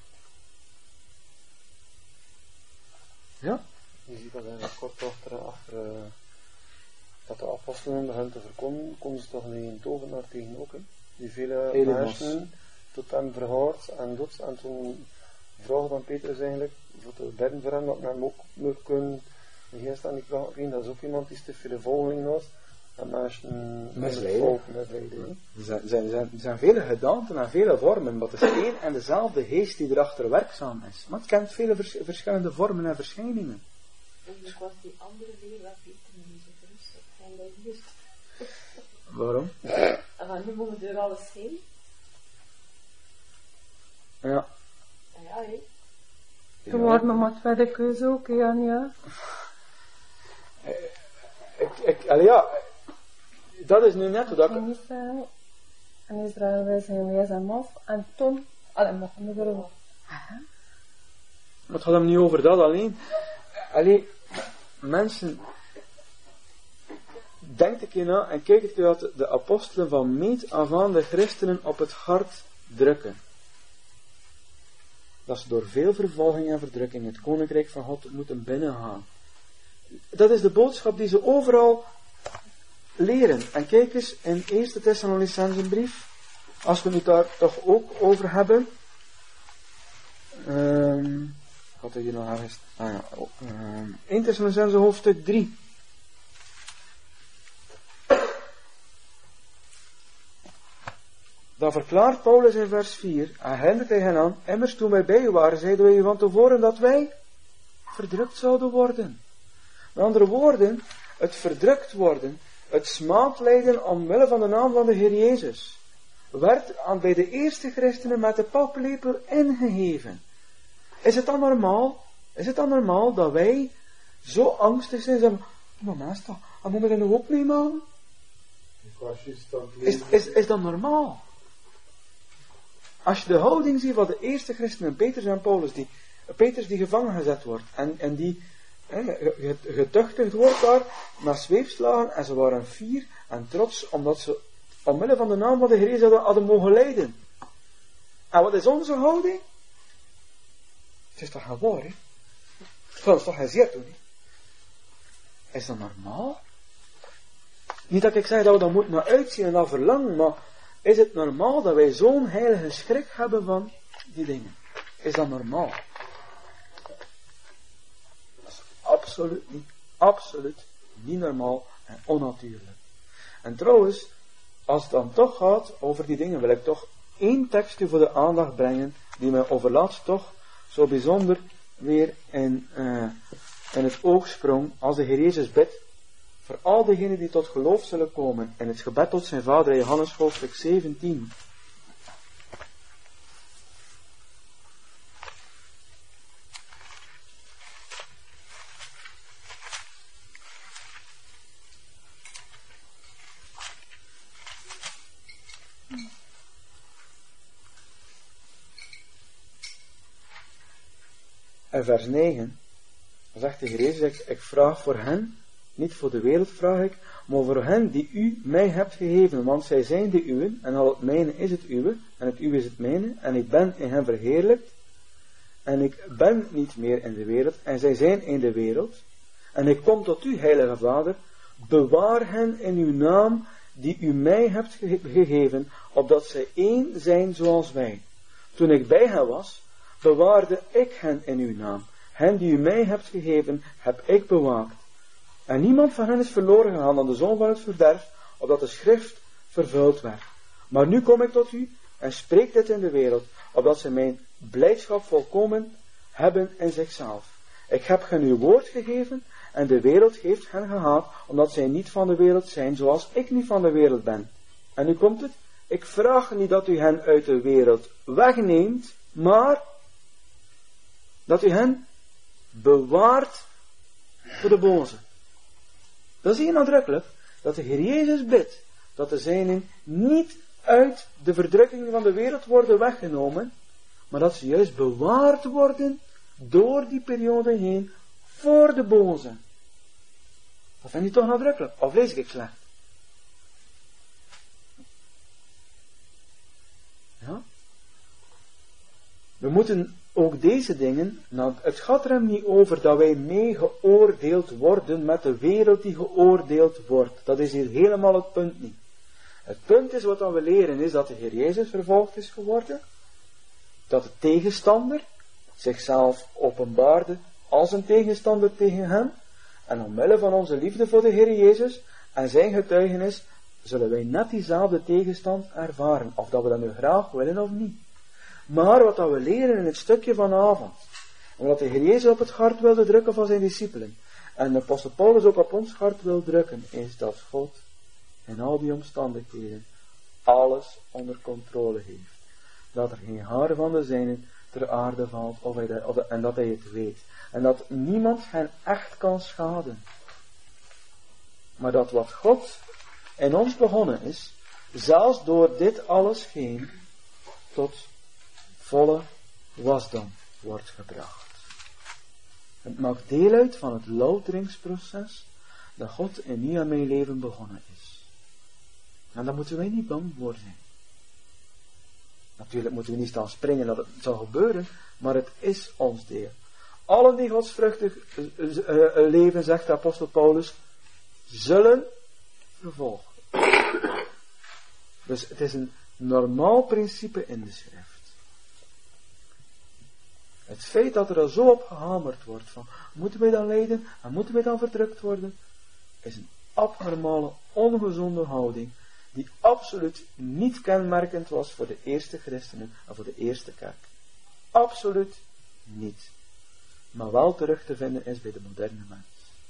Speaker 1: Ja?
Speaker 5: Je ziet dat eigenlijk kort achter dat de apostelen beginnen te verkondigen, konden ze toch niet een tovenaar tegen ook, hè? die vele
Speaker 1: Elemos.
Speaker 5: mensen tot hem verhoord en doet. En toen vroeg dan Petrus eigenlijk, voor te bidden voor hem, dat men hem ook moet kunnen, de geest aan die kracht brengen. Dat is ook iemand die te veel volgeling was. En mensen
Speaker 1: Misleiden.
Speaker 5: misleiden.
Speaker 1: Er zijn vele gedaanten en vele vormen, maar het is één en dezelfde geest die erachter werkzaam is. Maar het kent vele verschillende vormen en verschijningen.
Speaker 6: Eigenlijk was die andere weer wat beter niet zo gerust. Zijn wij hier?
Speaker 1: Waarom?
Speaker 6: En van nu moeten we door alles heen.
Speaker 1: Ja.
Speaker 6: Ja, ja, hè.
Speaker 2: Je wordt me maar tweede keuze ook, Anja.
Speaker 1: Dat is nu net wat ik...
Speaker 2: In Israël. En Israël, wij zijn lees hem af. En toen, mochten we erover.
Speaker 1: Maar het gaat hem niet over dat alleen. Mensen... Denk een keer na en kijk het wat de apostelen van meet af aan de christenen op het hart drukken. Dat ze door veel vervolging en verdrukking het koninkrijk van God moeten binnengaan. Dat is de boodschap die ze overal leren. En kijk eens in 1 Thessalonicensenbrief, als we het daar toch ook over hebben. Wat er hier nog ergens? 1 Thessalonicensen hoofdstuk 3. Dan verklaart Paulus in vers 4, en herinnert hij hen aan, immers toen wij bij u waren, zeiden wij u van tevoren dat wij verdrukt zouden worden. Met andere woorden, het verdrukt worden, het smaadlijden omwille van de naam van de Heer Jezus, werd bij de eerste christenen met de paplepel ingeheven. Is het dan normaal? Is het dan normaal dat wij zo angstig zijn, zeggen, maar meester, en moeten we dat nu ook meemaken? Is dat normaal? Als je de houding ziet van de eerste christenen, Petrus en Paulus, Petrus die gevangen gezet wordt, en die getuchtigd wordt daar, naar zweepslagen, en ze waren fier en trots, omdat ze omwille van de naam van de Heer Jezus hadden mogen lijden. En wat is onze houding? Het is toch gewoon, hè? Dat is toch gezeerd, hoor. Is dat normaal? Niet dat ik zeg dat we dat moeten naar uitzien en dat verlangen, maar is het normaal dat wij zo'n heilige schrik hebben van die dingen? Is dat normaal? Dat is absoluut niet normaal en onnatuurlijk. En trouwens, als het dan toch gaat over die dingen, wil ik toch één tekstje voor de aandacht brengen, die mij overlaatst toch zo bijzonder weer in het oog sprong, als de Heer Jezus bidt, voor al diegenen die tot geloof zullen komen, in het gebed tot zijn vader, Johannes hoofdstuk 17. En vers 9, dan zegt de Heer Jezus, ik vraag voor hen, niet voor de wereld vraag ik, maar voor hen die u mij hebt gegeven, want zij zijn de uwen, en al het mijne is het uwe, en het uwe is het mijne, en ik ben in hen verheerlijkt, en ik ben niet meer in de wereld, en zij zijn in de wereld, en ik kom tot u, heilige Vader, bewaar hen in uw naam, die u mij hebt gegeven, opdat zij één zijn zoals wij. Toen ik bij hen was, bewaarde ik hen in uw naam. Hen die u mij hebt gegeven, heb ik bewaakt. En niemand van hen is verloren gegaan aan de zoon van het verderf, opdat de schrift vervuld werd. Maar nu kom ik tot u en spreek dit in de wereld, opdat zij mijn blijdschap volkomen hebben in zichzelf. Ik heb hen uw woord gegeven, en de wereld heeft hen gehaat, omdat zij niet van de wereld zijn, zoals ik niet van de wereld ben. En nu komt het, ik vraag niet dat u hen uit de wereld wegneemt, maar dat u hen bewaart voor de boze. Dat zie je nadrukkelijk, dat de Heer Jezus bidt, dat de zijnen niet uit de verdrukkingen van de wereld worden weggenomen, maar dat ze juist bewaard worden door die periode heen voor de boze. Dat vind je toch nadrukkelijk, of lees ik slecht? Ja? We moeten ook deze dingen, nou, het gaat er hem niet over dat wij mee geoordeeld worden met de wereld die geoordeeld wordt. Dat is hier helemaal het punt niet. Het punt is, wat we leren, is dat de Heer Jezus vervolgd is geworden. Dat de tegenstander zichzelf openbaarde als een tegenstander tegen hem. En omwille van onze liefde voor de Heer Jezus en zijn getuigenis, zullen wij net diezelfde tegenstand ervaren. Of dat we dat nu graag willen of niet. Maar wat we leren in het stukje vanavond, en wat de Heer Jezus op het hart wilde drukken van zijn discipelen, en de apostel Paulus ook op ons hart wil drukken, is dat God in al die omstandigheden alles onder controle heeft. Dat er geen haar van de zijnen ter aarde valt, en dat hij het weet. En dat niemand hen echt kan schaden. Maar dat wat God in ons begonnen is, zelfs door dit alles heen, tot volle wasdom wordt gebracht. Het maakt deel uit van het louteringsproces dat God in u en mijn leven begonnen is. En daar moeten wij niet bang voor zijn. Natuurlijk moeten we niet staan springen dat het zal gebeuren, maar het is ons deel. Allen die godsvruchtig leven, zegt de apostel Paulus, zullen vervolgen. Dus het is een normaal principe in de schrift. Het feit dat er al zo op gehamerd wordt van, moeten wij dan lijden en moeten wij dan verdrukt worden, is een abnormale, ongezonde houding, die absoluut niet kenmerkend was voor de eerste christenen en voor de eerste kerk. Absoluut niet. Maar wel terug te vinden is bij de moderne mens.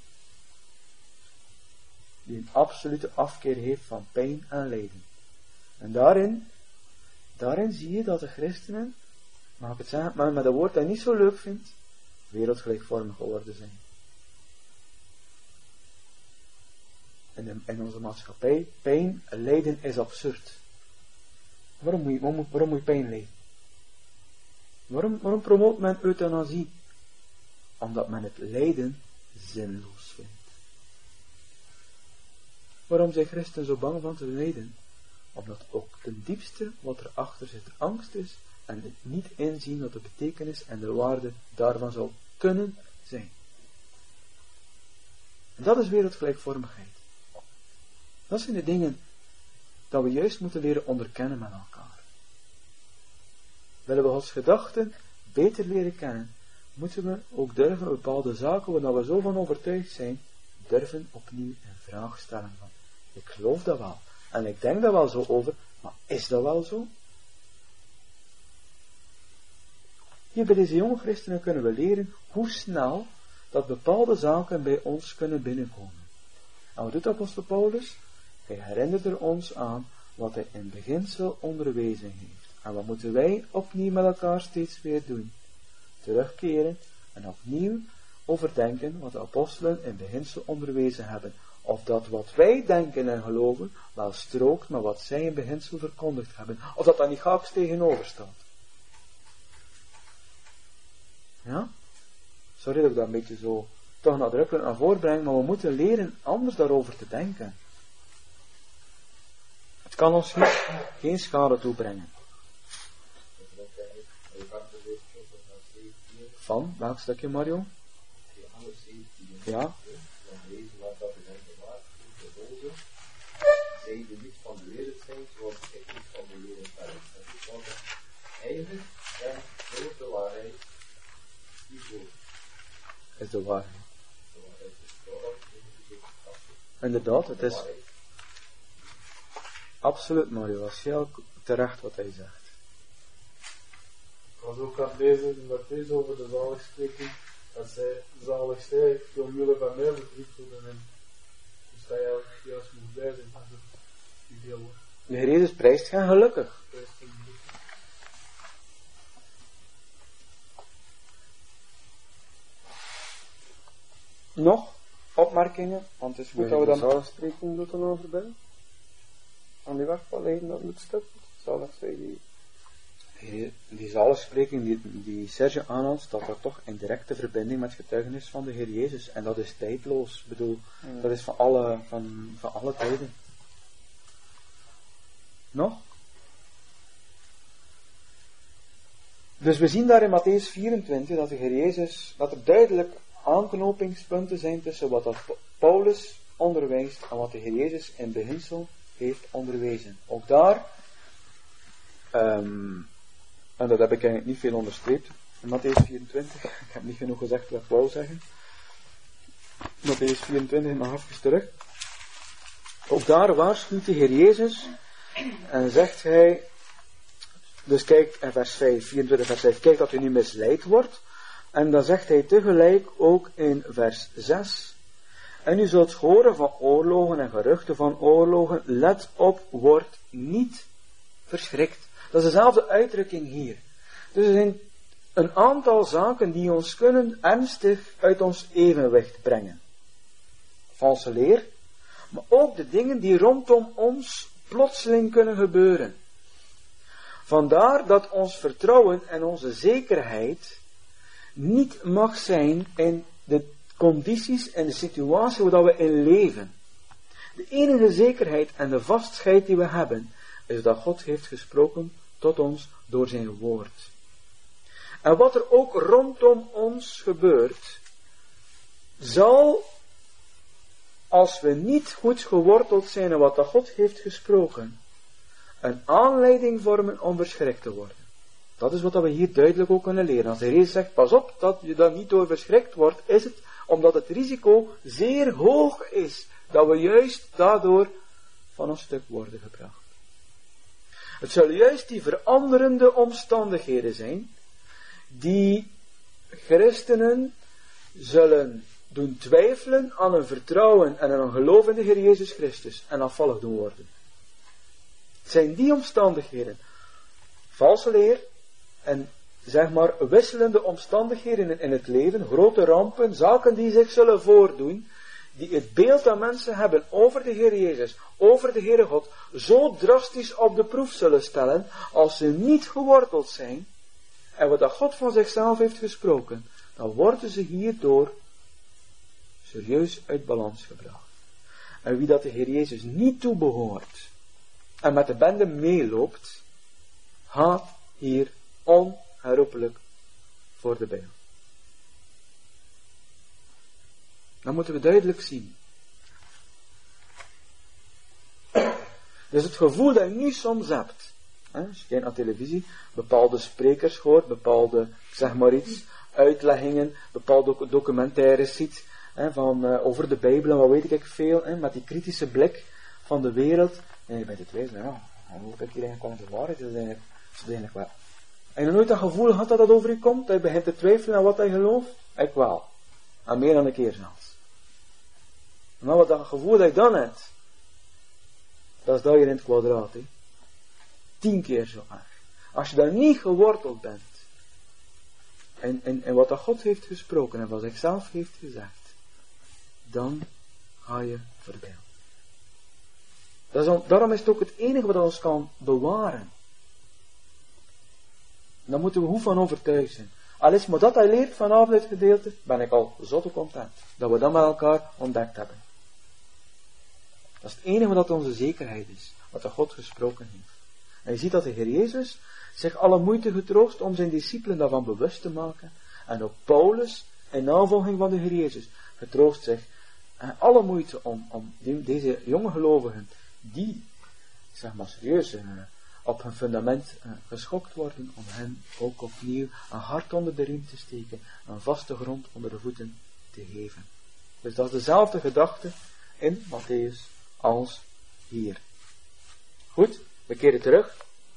Speaker 1: Die een absolute afkeer heeft van pijn en lijden. En daarin zie je dat de christenen, mag ik het zeggen, maar met een woord dat je niet zo leuk vindt, wereldgelijkvormig geworden zijn. In onze maatschappij, pijn, lijden is absurd. Waarom moet je pijn lijden? Waarom promoot men euthanasie? Omdat men het lijden zinloos vindt. Waarom zijn christenen zo bang van te lijden? Omdat ook ten diepste wat erachter zit angst is en het niet inzien wat de betekenis en de waarde daarvan zou kunnen zijn. En dat is wereldgelijkvormigheid. Dat zijn de dingen dat we juist moeten leren onderkennen met elkaar. Willen we Gods gedachten beter leren kennen, moeten we ook durven bepaalde zaken waar we zo van overtuigd zijn, durven opnieuw in vraag stellen van, ik geloof dat wel, en ik denk daar wel zo over, maar is dat wel zo? Hier bij deze jonge christenen kunnen we leren hoe snel dat bepaalde zaken bij ons kunnen binnenkomen. En wat doet apostel Paulus? Hij herinnert er ons aan wat hij in beginsel onderwezen heeft. En wat moeten wij opnieuw met elkaar steeds weer doen? Terugkeren en opnieuw overdenken wat de apostelen in beginsel onderwezen hebben. Of dat wat wij denken en geloven wel strookt met wat zij in beginsel verkondigd hebben. Of dat niet haaks tegenover staat. Ja? Sorry dat ik dat een beetje zo toch nadrukkelijk naar voren breng, maar we moeten leren anders daarover te denken. Het kan ons geen schade toebrengen. Van, welk stukje Mario? Ja.
Speaker 7: Zij die niet van de wereld zijn, zoals ik niet van de wereld ben. Dat is wat de heilige en grote waarheid die voor
Speaker 1: is de waarheid. Inderdaad, het is absoluut Mario, dat is heel terecht wat hij zegt.
Speaker 3: Ik was ook aan met deze over de zaligsprekking, dat zij zalig zij door jullie van mij bevriend worden en dus dat je juist moet blij zijn als het ideaal wordt.
Speaker 1: De Heer Jezus prijst hen gelukkig. Nog opmerkingen? Want het is goed dat we dan...
Speaker 5: Zaligspreking doet dan overbij. Aan die weg van lijden dat moet stuk. Zalig zij
Speaker 1: die zaligspreking die Serge aanhaalt, staat er toch in directe verbinding met getuigenis van de Heer Jezus. En dat is tijdloos. Ik bedoel, dat is van alle tijden. Nog? Dus we zien daar in Mattheüs 24 dat de Heer Jezus, dat er duidelijk aanknopingspunten zijn tussen wat dat Paulus onderwijst en wat de Heer Jezus in beginsel heeft onderwezen. Ook daar, en dat heb ik eigenlijk niet veel onderstreept, in Mattheüs 24, ik heb niet genoeg gezegd wat ik wou zeggen. Mattheüs 24, nog even terug. Ook daar waarschuwt de Heer Jezus en zegt hij, dus kijk, in vers 5, 24 vers 5, kijk dat u niet misleid wordt. En dan zegt hij tegelijk ook in vers 6, en u zult horen van oorlogen en geruchten van oorlogen, let op, word niet verschrikt. Dat is dezelfde uitdrukking hier. Dus er zijn een aantal zaken die ons kunnen ernstig uit ons evenwicht brengen. Valse leer, maar ook de dingen die rondom ons plotseling kunnen gebeuren. Vandaar dat ons vertrouwen en onze zekerheid niet mag zijn in de condities en de situatie waar we in leven. De enige zekerheid en de vastheid die we hebben, is dat God heeft gesproken tot ons door zijn woord. En wat er ook rondom ons gebeurt, zal, als we niet goed geworteld zijn in wat dat God heeft gesproken, een aanleiding vormen om verschrikt te worden. Dat is wat we hier duidelijk ook kunnen leren. Als de Heer zegt, pas op dat je daar niet door verschrikt wordt, is het omdat het risico zeer hoog is, dat we juist daardoor van ons stuk worden gebracht. Het zullen juist die veranderende omstandigheden zijn, die christenen zullen doen twijfelen aan hun vertrouwen en aan hun geloof in de Heer Jezus Christus en afvallig doen worden. Het zijn die omstandigheden, valse leer en zeg maar wisselende omstandigheden in het leven, grote rampen, zaken die zich zullen voordoen, die het beeld dat mensen hebben over de Heer Jezus, over de Heere God, zo drastisch op de proef zullen stellen, als ze niet geworteld zijn, en wat dat God van zichzelf heeft gesproken, dan worden ze hierdoor serieus uit balans gebracht. En wie dat de Heer Jezus niet toebehoort, en met de bende meeloopt, gaat hier onherroepelijk voor de bijl. Dat moeten we duidelijk zien. Dus het gevoel dat je nu soms hebt, als je kijkt naar televisie, bepaalde sprekers hoort, bepaalde, zeg maar iets, uitleggingen, bepaalde documentaires ziet, over de Bijbel en wat weet ik veel, met die kritische blik van de wereld. En je bent het wijzen, ja, hoe heb ik hier eigenlijk aan de waarheid? Dat is eigenlijk wel. En je nooit dat gevoel gehad dat over je komt, dat je begint te twijfelen aan wat je gelooft? Ik wel. En meer dan een keer zelfs. Maar wat dat gevoel dat je dan hebt, dat is dat hier in het kwadraat. 10 keer zo erg. Als je daar niet geworteld bent, en wat dat God heeft gesproken en wat zichzelf heeft gezegd, dan ga je voorbij. Daarom is het ook het enige wat ons kan bewaren. Dan moeten we hoe van overtuigd zijn. Al is maar dat hij leert vanavond het gedeelte, ben ik al zotte content. Dat we dat met elkaar ontdekt hebben. Dat is het enige wat onze zekerheid is. Wat er God gesproken heeft. En je ziet dat de Heer Jezus zich alle moeite getroost om zijn discipelen daarvan bewust te maken. En ook Paulus, in navolging van de Heer Jezus, getroost zich alle moeite om deze jonge gelovigen, die, zeg maar serieus, op hun fundament geschokt worden, om hen ook opnieuw een hart onder de riem te steken, een vaste grond onder de voeten te geven. Dus dat is dezelfde gedachte in Mattheüs als hier. Goed, we keren terug.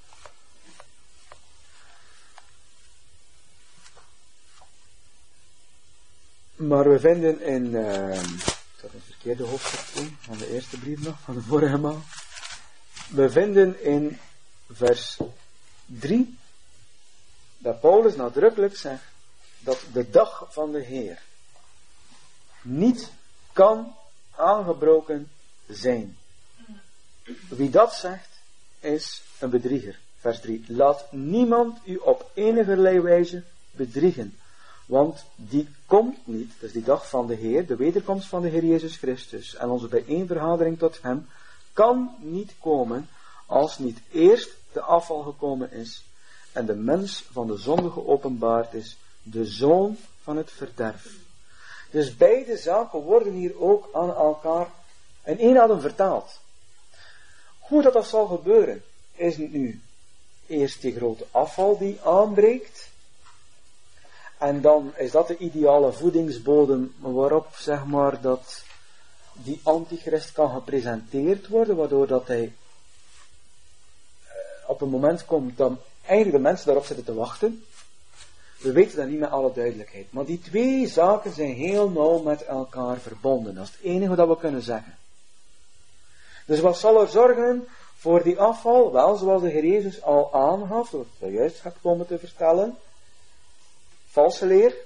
Speaker 1: Maar we vinden in, dat is een verkeerde hoofdstuk van de eerste brief nog, van de vorige maal. We vinden in vers 3, dat Paulus nadrukkelijk zegt, dat de dag van de Heer niet kan aangebroken zijn. Wie dat zegt, is een bedrieger. Vers 3. Laat niemand u op enigerlei wijze bedriegen. Want die komt niet, dus die dag van de Heer, de wederkomst van de Heer Jezus Christus en onze bijeenvergadering tot hem, kan niet komen als niet eerst de afval gekomen is en de mens van de zonde geopenbaard is, de zoon van het verderf. Dus beide zaken worden hier ook aan elkaar in één adem vertaald. Hoe dat zal gebeuren, is het nu eerst die grote afval die aanbreekt. En dan is dat de ideale voedingsbodem waarop, zeg maar, dat die antichrist kan gepresenteerd worden, waardoor dat hij op een moment komt dat eigenlijk de mensen daarop zitten te wachten. We weten dat niet met alle duidelijkheid. Maar die twee zaken zijn heel nauw met elkaar verbonden. Dat is het enige dat we kunnen zeggen. Dus wat zal er zorgen voor die afval? Wel, zoals de Heer Jezus al aangaf, dat ik juist ga komen te vertellen. Valse leer.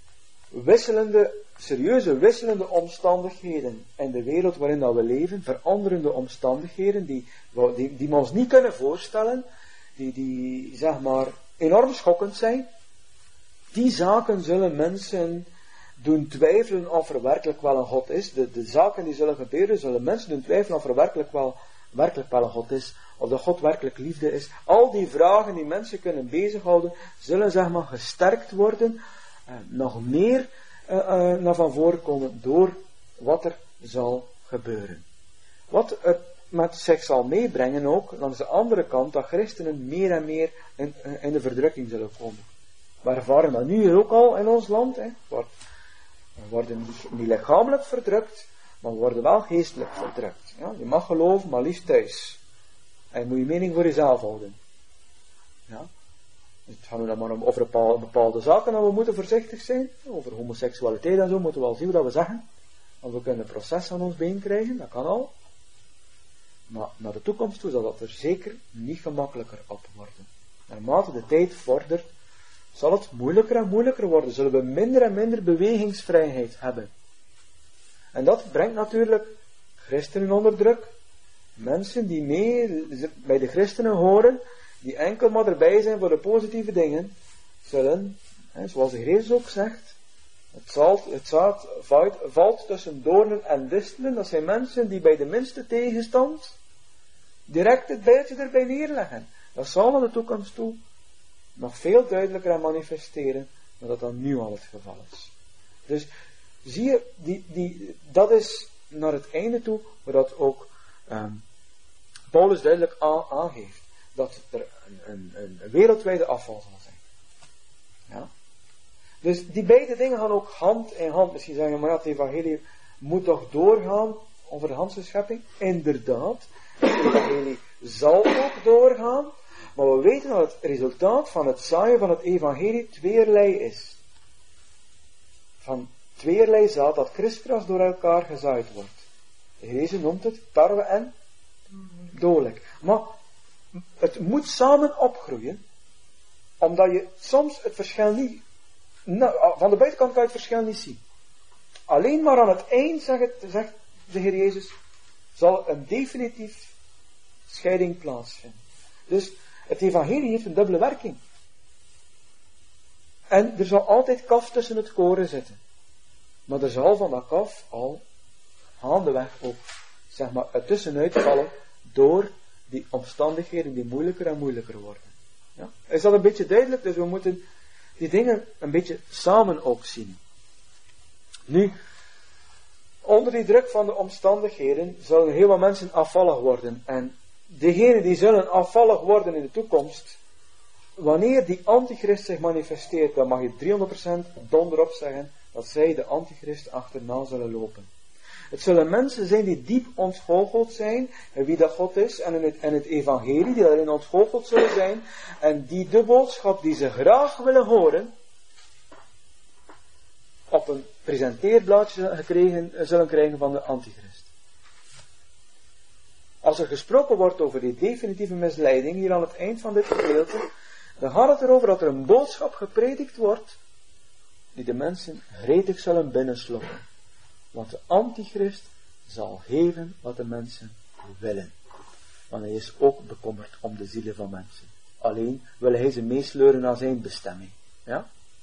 Speaker 1: Serieuze wisselende omstandigheden in de wereld waarin dat we leven. Veranderende omstandigheden die we ons niet kunnen voorstellen. Die zeg maar enorm schokkend zijn. Die zaken zullen mensen doen twijfelen of er werkelijk wel een God is. De zaken die zullen gebeuren, zullen mensen doen twijfelen of er werkelijk wel een God is. Of dat God werkelijk liefde is. Al die vragen die mensen kunnen bezighouden, zullen zeg maar gesterkt worden. Nog meer naar van voren komen door wat er zal gebeuren. Wat het met zich zal meebrengen ook, langs de andere kant, dat christenen meer en meer in de verdrukking zullen komen. We ervaren dat nu ook al in ons land. We worden niet lichamelijk verdrukt, maar we worden wel geestelijk verdrukt. Ja? Je mag geloven, maar liefst thuis. En je moet je mening voor jezelf houden. Ja? Het gaat dan maar over bepaalde zaken en we moeten voorzichtig zijn. Over homoseksualiteit en zo moeten we al zien wat we zeggen. Want we kunnen een proces aan ons been krijgen, dat kan al. Maar naar de toekomst toe zal dat er zeker niet gemakkelijker op worden. Naarmate de tijd vordert, zal het moeilijker en moeilijker worden. Zullen we minder en minder bewegingsvrijheid hebben. En dat brengt natuurlijk christenen onder druk. Mensen die mee bij de christenen horen, die enkel maar erbij zijn voor de positieve dingen, zullen, zoals de Heer Jezus ook zegt, het zaad valt tussen doornen en distelen. Dat zijn mensen die bij de minste tegenstand direct het bijltje erbij neerleggen. Dat zal naar de toekomst toe nog veel duidelijker manifesteren dan dat dan nu al het geval is. Dus zie je, dat is naar het einde toe, waar dat ook Paulus duidelijk aangeeft, dat er een wereldwijde afval zal zijn. Ja? Dus die beide dingen gaan ook hand in hand. Misschien zeggen, maar ja, het evangelie moet toch doorgaan over de handse schepping? Inderdaad, het evangelie zal ook doorgaan, maar we weten dat het resultaat van het zaaien van het evangelie tweeërlei is. Van tweeërlei zaad dat kriskras door elkaar gezaaid wordt. De Heer Jezus noemt het tarwe en dodelijk. Maar het moet samen opgroeien, omdat je soms het verschil niet, van de buitenkant kan je het verschil niet zien. Alleen maar aan het eind, zegt de Heer Jezus, zal een definitief scheiding plaatsvinden. Dus het evangelie heeft een dubbele werking. En er zal altijd kaf tussen het koren zitten. Maar er zal van dat kaf al gaandeweg ook, zeg maar, ertussenuit vallen door die omstandigheden die moeilijker en moeilijker worden. Ja? Is dat een beetje duidelijk? Dus we moeten die dingen een beetje samen ook zien. Nu, onder die druk van de omstandigheden zullen heel wat mensen afvallig worden. En degenen die zullen afvallig worden in de toekomst, wanneer die antichrist zich manifesteert, dan mag je 300% donderop zeggen dat zij de antichrist achterna zullen lopen. Het zullen mensen zijn die diep ontgoocheld zijn, en wie dat God is, en het evangelie, die daarin ontgoocheld zullen zijn, en die de boodschap die ze graag willen horen, op een presenteerblaadje zullen krijgen van de antichrist. Als er gesproken wordt over die definitieve misleiding, hier aan het eind van dit gedeelte, dan gaat het erover dat er een boodschap gepredikt wordt, die de mensen gretig zullen binnenslokken. Want de antichrist zal geven wat de mensen willen. Want hij is ook bekommerd om de zielen van mensen. Alleen wil hij ze meesleuren naar zijn bestemming. Ja?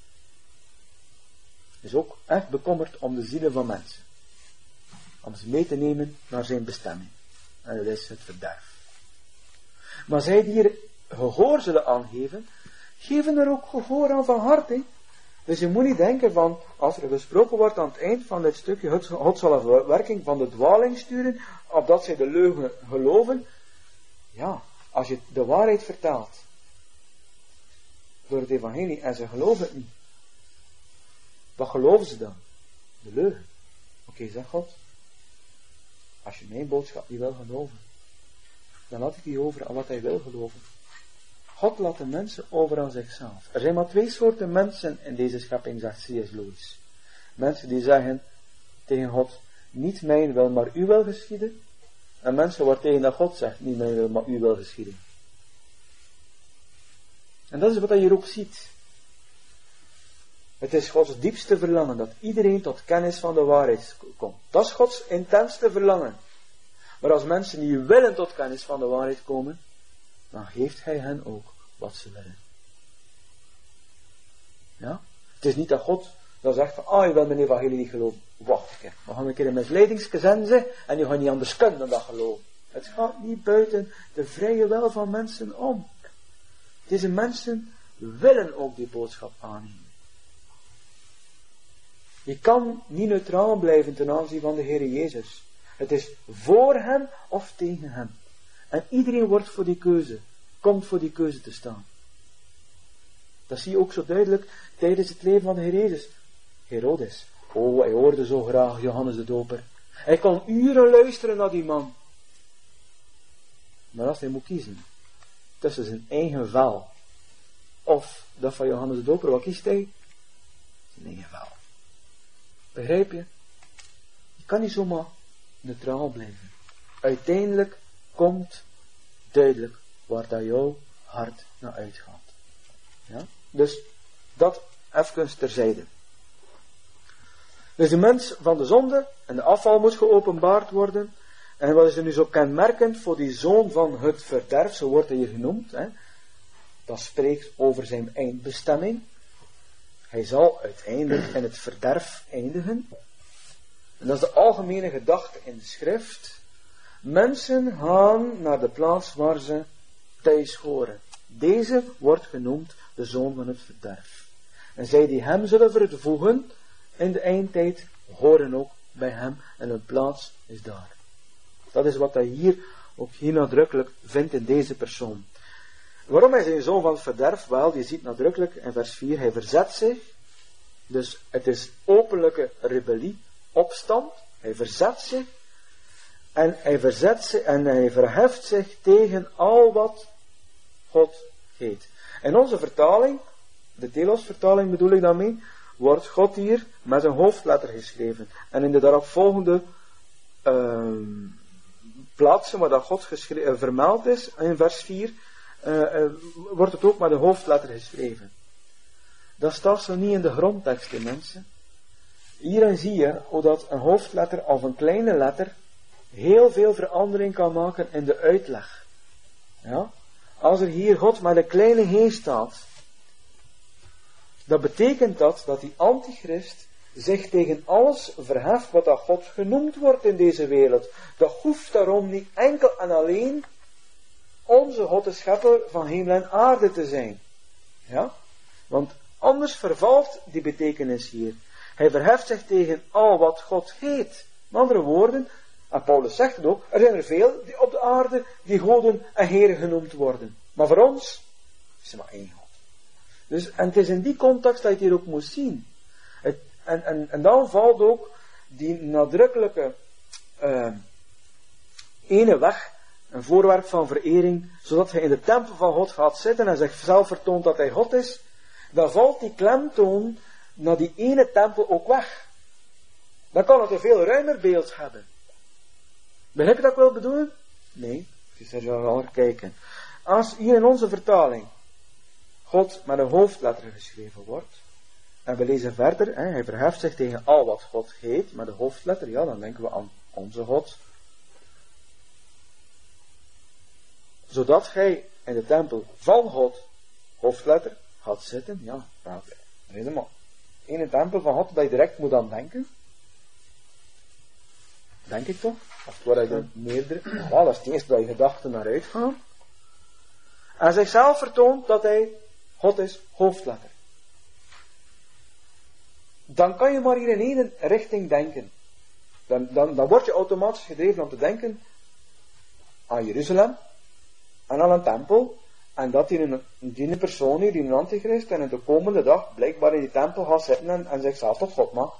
Speaker 1: Hij is ook echt bekommerd om de zielen van mensen. Om ze mee te nemen naar zijn bestemming. En dat is het verderf. Maar zij die er gehoor zullen aangeven, geven er ook gehoor aan van harte. Dus je moet niet denken van, als er gesproken wordt aan het eind van dit stukje, God zal een werking van de dwaling sturen, opdat zij de leugen geloven. Ja, als je de waarheid vertaalt door het evangelie en ze geloven het niet. Wat geloven ze dan? De leugen. Oké, zeg God. Als je mijn boodschap niet wil geloven, dan laat ik die over aan wat hij wil geloven. God laat de mensen over aan zichzelf. Er zijn maar 2 soorten mensen in deze schepping, zegt C.S. Lewis. Mensen die zeggen tegen God, niet mijn wil, maar uw wil geschieden. En mensen waartegen dat God zegt, niet mijn wil, maar uw wil geschieden. En dat is wat je hier ook ziet. Het is Gods diepste verlangen dat iedereen tot kennis van de waarheid komt. Dat is Gods intenste verlangen. Maar als mensen niet willen tot kennis van de waarheid komen, dan geeft hij hen ook wat ze willen. Ja? Het is niet dat God dan zegt van, je wil mijn evangelie niet geloven. Wacht een keer, we gaan een keer een misleidingsgezenzen en je gaat niet anders kunnen dan dat geloven. Het gaat niet buiten de vrije wil van mensen om. Deze mensen willen ook die boodschap aannemen. Je kan niet neutraal blijven ten aanzien van de Heer Jezus. Het is voor hem of tegen hem. En iedereen komt voor die keuze te staan. Dat zie je ook zo duidelijk tijdens het leven van de Heer Jezus. Herodes. Hij hoorde zo graag Johannes de Doper. Hij kon uren luisteren naar die man. Maar als hij moet kiezen tussen zijn eigen vel of dat van Johannes de Doper, wat kiest hij? Zijn eigen vel. Begrijp je? Je kan niet zomaar neutraal blijven. Uiteindelijk komt duidelijk waar dat jouw hart naar uitgaat. Ja? Dus dat even terzijde. Dus de mens van de zonde en de afval moet geopenbaard worden. En wat is er nu zo kenmerkend voor die zoon van het verderf, zo wordt hij hier genoemd. Dat spreekt over zijn eindbestemming. Hij zal uiteindelijk in het verderf eindigen. En dat is de algemene gedachte in de schrift. Mensen gaan naar de plaats waar ze thuis horen. Deze wordt genoemd de zoon van het verderf. En zij die hem zullen vervoegen in de eindtijd, horen ook bij hem en hun plaats is daar. Dat is wat hij hier ook hier nadrukkelijk vindt in deze persoon. Waarom is hij een zoon van het verderf? Wel, je ziet nadrukkelijk in vers 4, hij verzet zich. Dus het is openlijke rebellie, opstand. Hij verzet zich. En hij verheft zich tegen al wat God heet. In onze vertaling, de Telos-vertaling bedoel ik daarmee, wordt God hier met een hoofdletter geschreven. En in de daaropvolgende plaatsen waar dat God vermeld is, in vers 4, wordt het ook met een hoofdletter geschreven. Dat staat zo niet in de grondteksten, mensen. Hierin zie je hoe dat een hoofdletter of een kleine letter heel veel verandering kan maken in de uitleg. Ja? Als er hier God met een kleine G staat, dan betekent dat die antichrist zich tegen alles verheft wat dat God genoemd wordt in deze wereld. Dat hoeft daarom niet enkel en alleen onze God de schepper van hemel en aarde te zijn. Ja? Want anders vervalt die betekenis hier. Hij verheft zich tegen al wat God heet. Met andere woorden, en Paulus zegt het ook, er zijn er veel die op de aarde die goden en heren genoemd worden. Maar voor ons is er maar één God. Dus, en het is in die context dat je het hier ook moet zien. En dan valt ook die nadrukkelijke ene weg, een voorwerp van verering, zodat hij in de tempel van God gaat zitten en zichzelf vertoont dat hij God is, dan valt die klemtoon naar die ene tempel ook weg. Dan kan het een veel ruimer beeld hebben. Begrijp je dat ik wil bedoelen? Nee, je zal er wel naar kijken. Als hier in onze vertaling God met een hoofdletter geschreven wordt, en we lezen verder, hij verheft zich tegen al wat God heet, met een hoofdletter, ja, dan denken we aan onze God. Zodat hij in de tempel van God, hoofdletter, gaat zitten, ja, nou, helemaal. In de tempel van God, dat je direct moet aan denken. Denk ik toch? Of waar je meerdere, ja, dat is het eerste dat je gedachten naar uitgaan. En zichzelf vertoont dat hij God is, hoofdletter. Dan kan je maar hier in één richting denken. Dan word je automatisch gedreven om te denken aan Jeruzalem, en aan een tempel. En dat die persoon hier, die een antichrist, en in de komende dag blijkbaar in die tempel gaat zitten en zichzelf tot God maakt.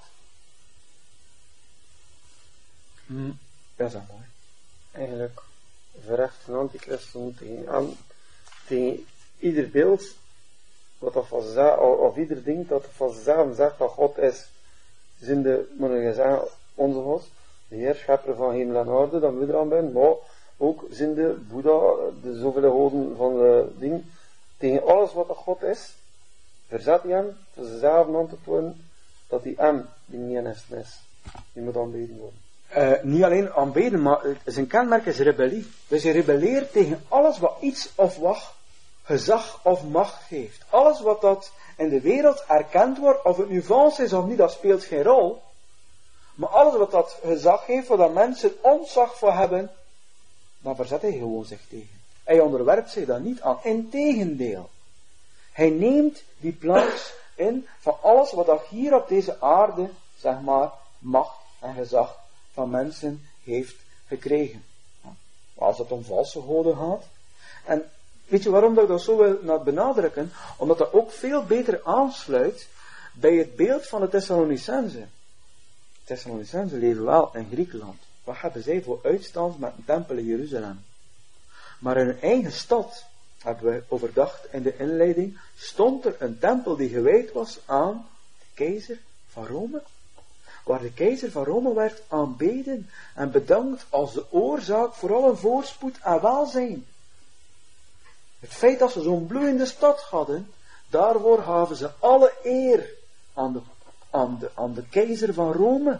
Speaker 1: Dat is dat mooi.
Speaker 5: Eigenlijk verrecht een antichrist tegen ieder beeld wat dat van of ieder ding dat van zichzelf zegt dat God is. Zijn de, moet je zeggen, onze God, de Heer, schepper van hemel en aarde, dat we eraan zijn, maar ook zijn de Boeddha, de zoveel goden van de ding, tegen alles wat dat God is, verzet hij hem, voor zichzelf aan te tonen, dat hij hem, die niet is, die moet aanbeden worden.
Speaker 1: Niet alleen aanbeden, maar zijn kenmerk is rebellie. Dus hij rebelleert tegen alles wat iets of wat gezag of macht heeft. Alles wat dat in de wereld erkend wordt, of het nu vals is of niet, dat speelt geen rol. Maar alles wat dat gezag heeft, waar dat mensen ontzag voor hebben, dan verzet hij gewoon zich tegen. Hij onderwerpt zich dan niet aan. Integendeel. Hij neemt die plaats in van alles wat dat hier op deze aarde, zeg maar, macht en gezag van mensen heeft gekregen. Als het om valse goden gaat. En weet je waarom dat ik dat zo wil benadrukken? Omdat dat ook veel beter aansluit bij het beeld van de Thessalonicenzen. De Thessalonicenzen leven wel in Griekenland. Wat hebben zij voor uitstand met een tempel in Jeruzalem? Maar in hun eigen stad, hebben we overdacht in de inleiding, stond er een tempel die gewijd was aan de keizer van Rome. Waar de keizer van Rome werd aanbeden en bedankt als de oorzaak voor al hun voorspoed en welzijn. Het feit dat ze zo'n bloeiende stad hadden, daarvoor gaven ze alle eer aan de keizer van Rome.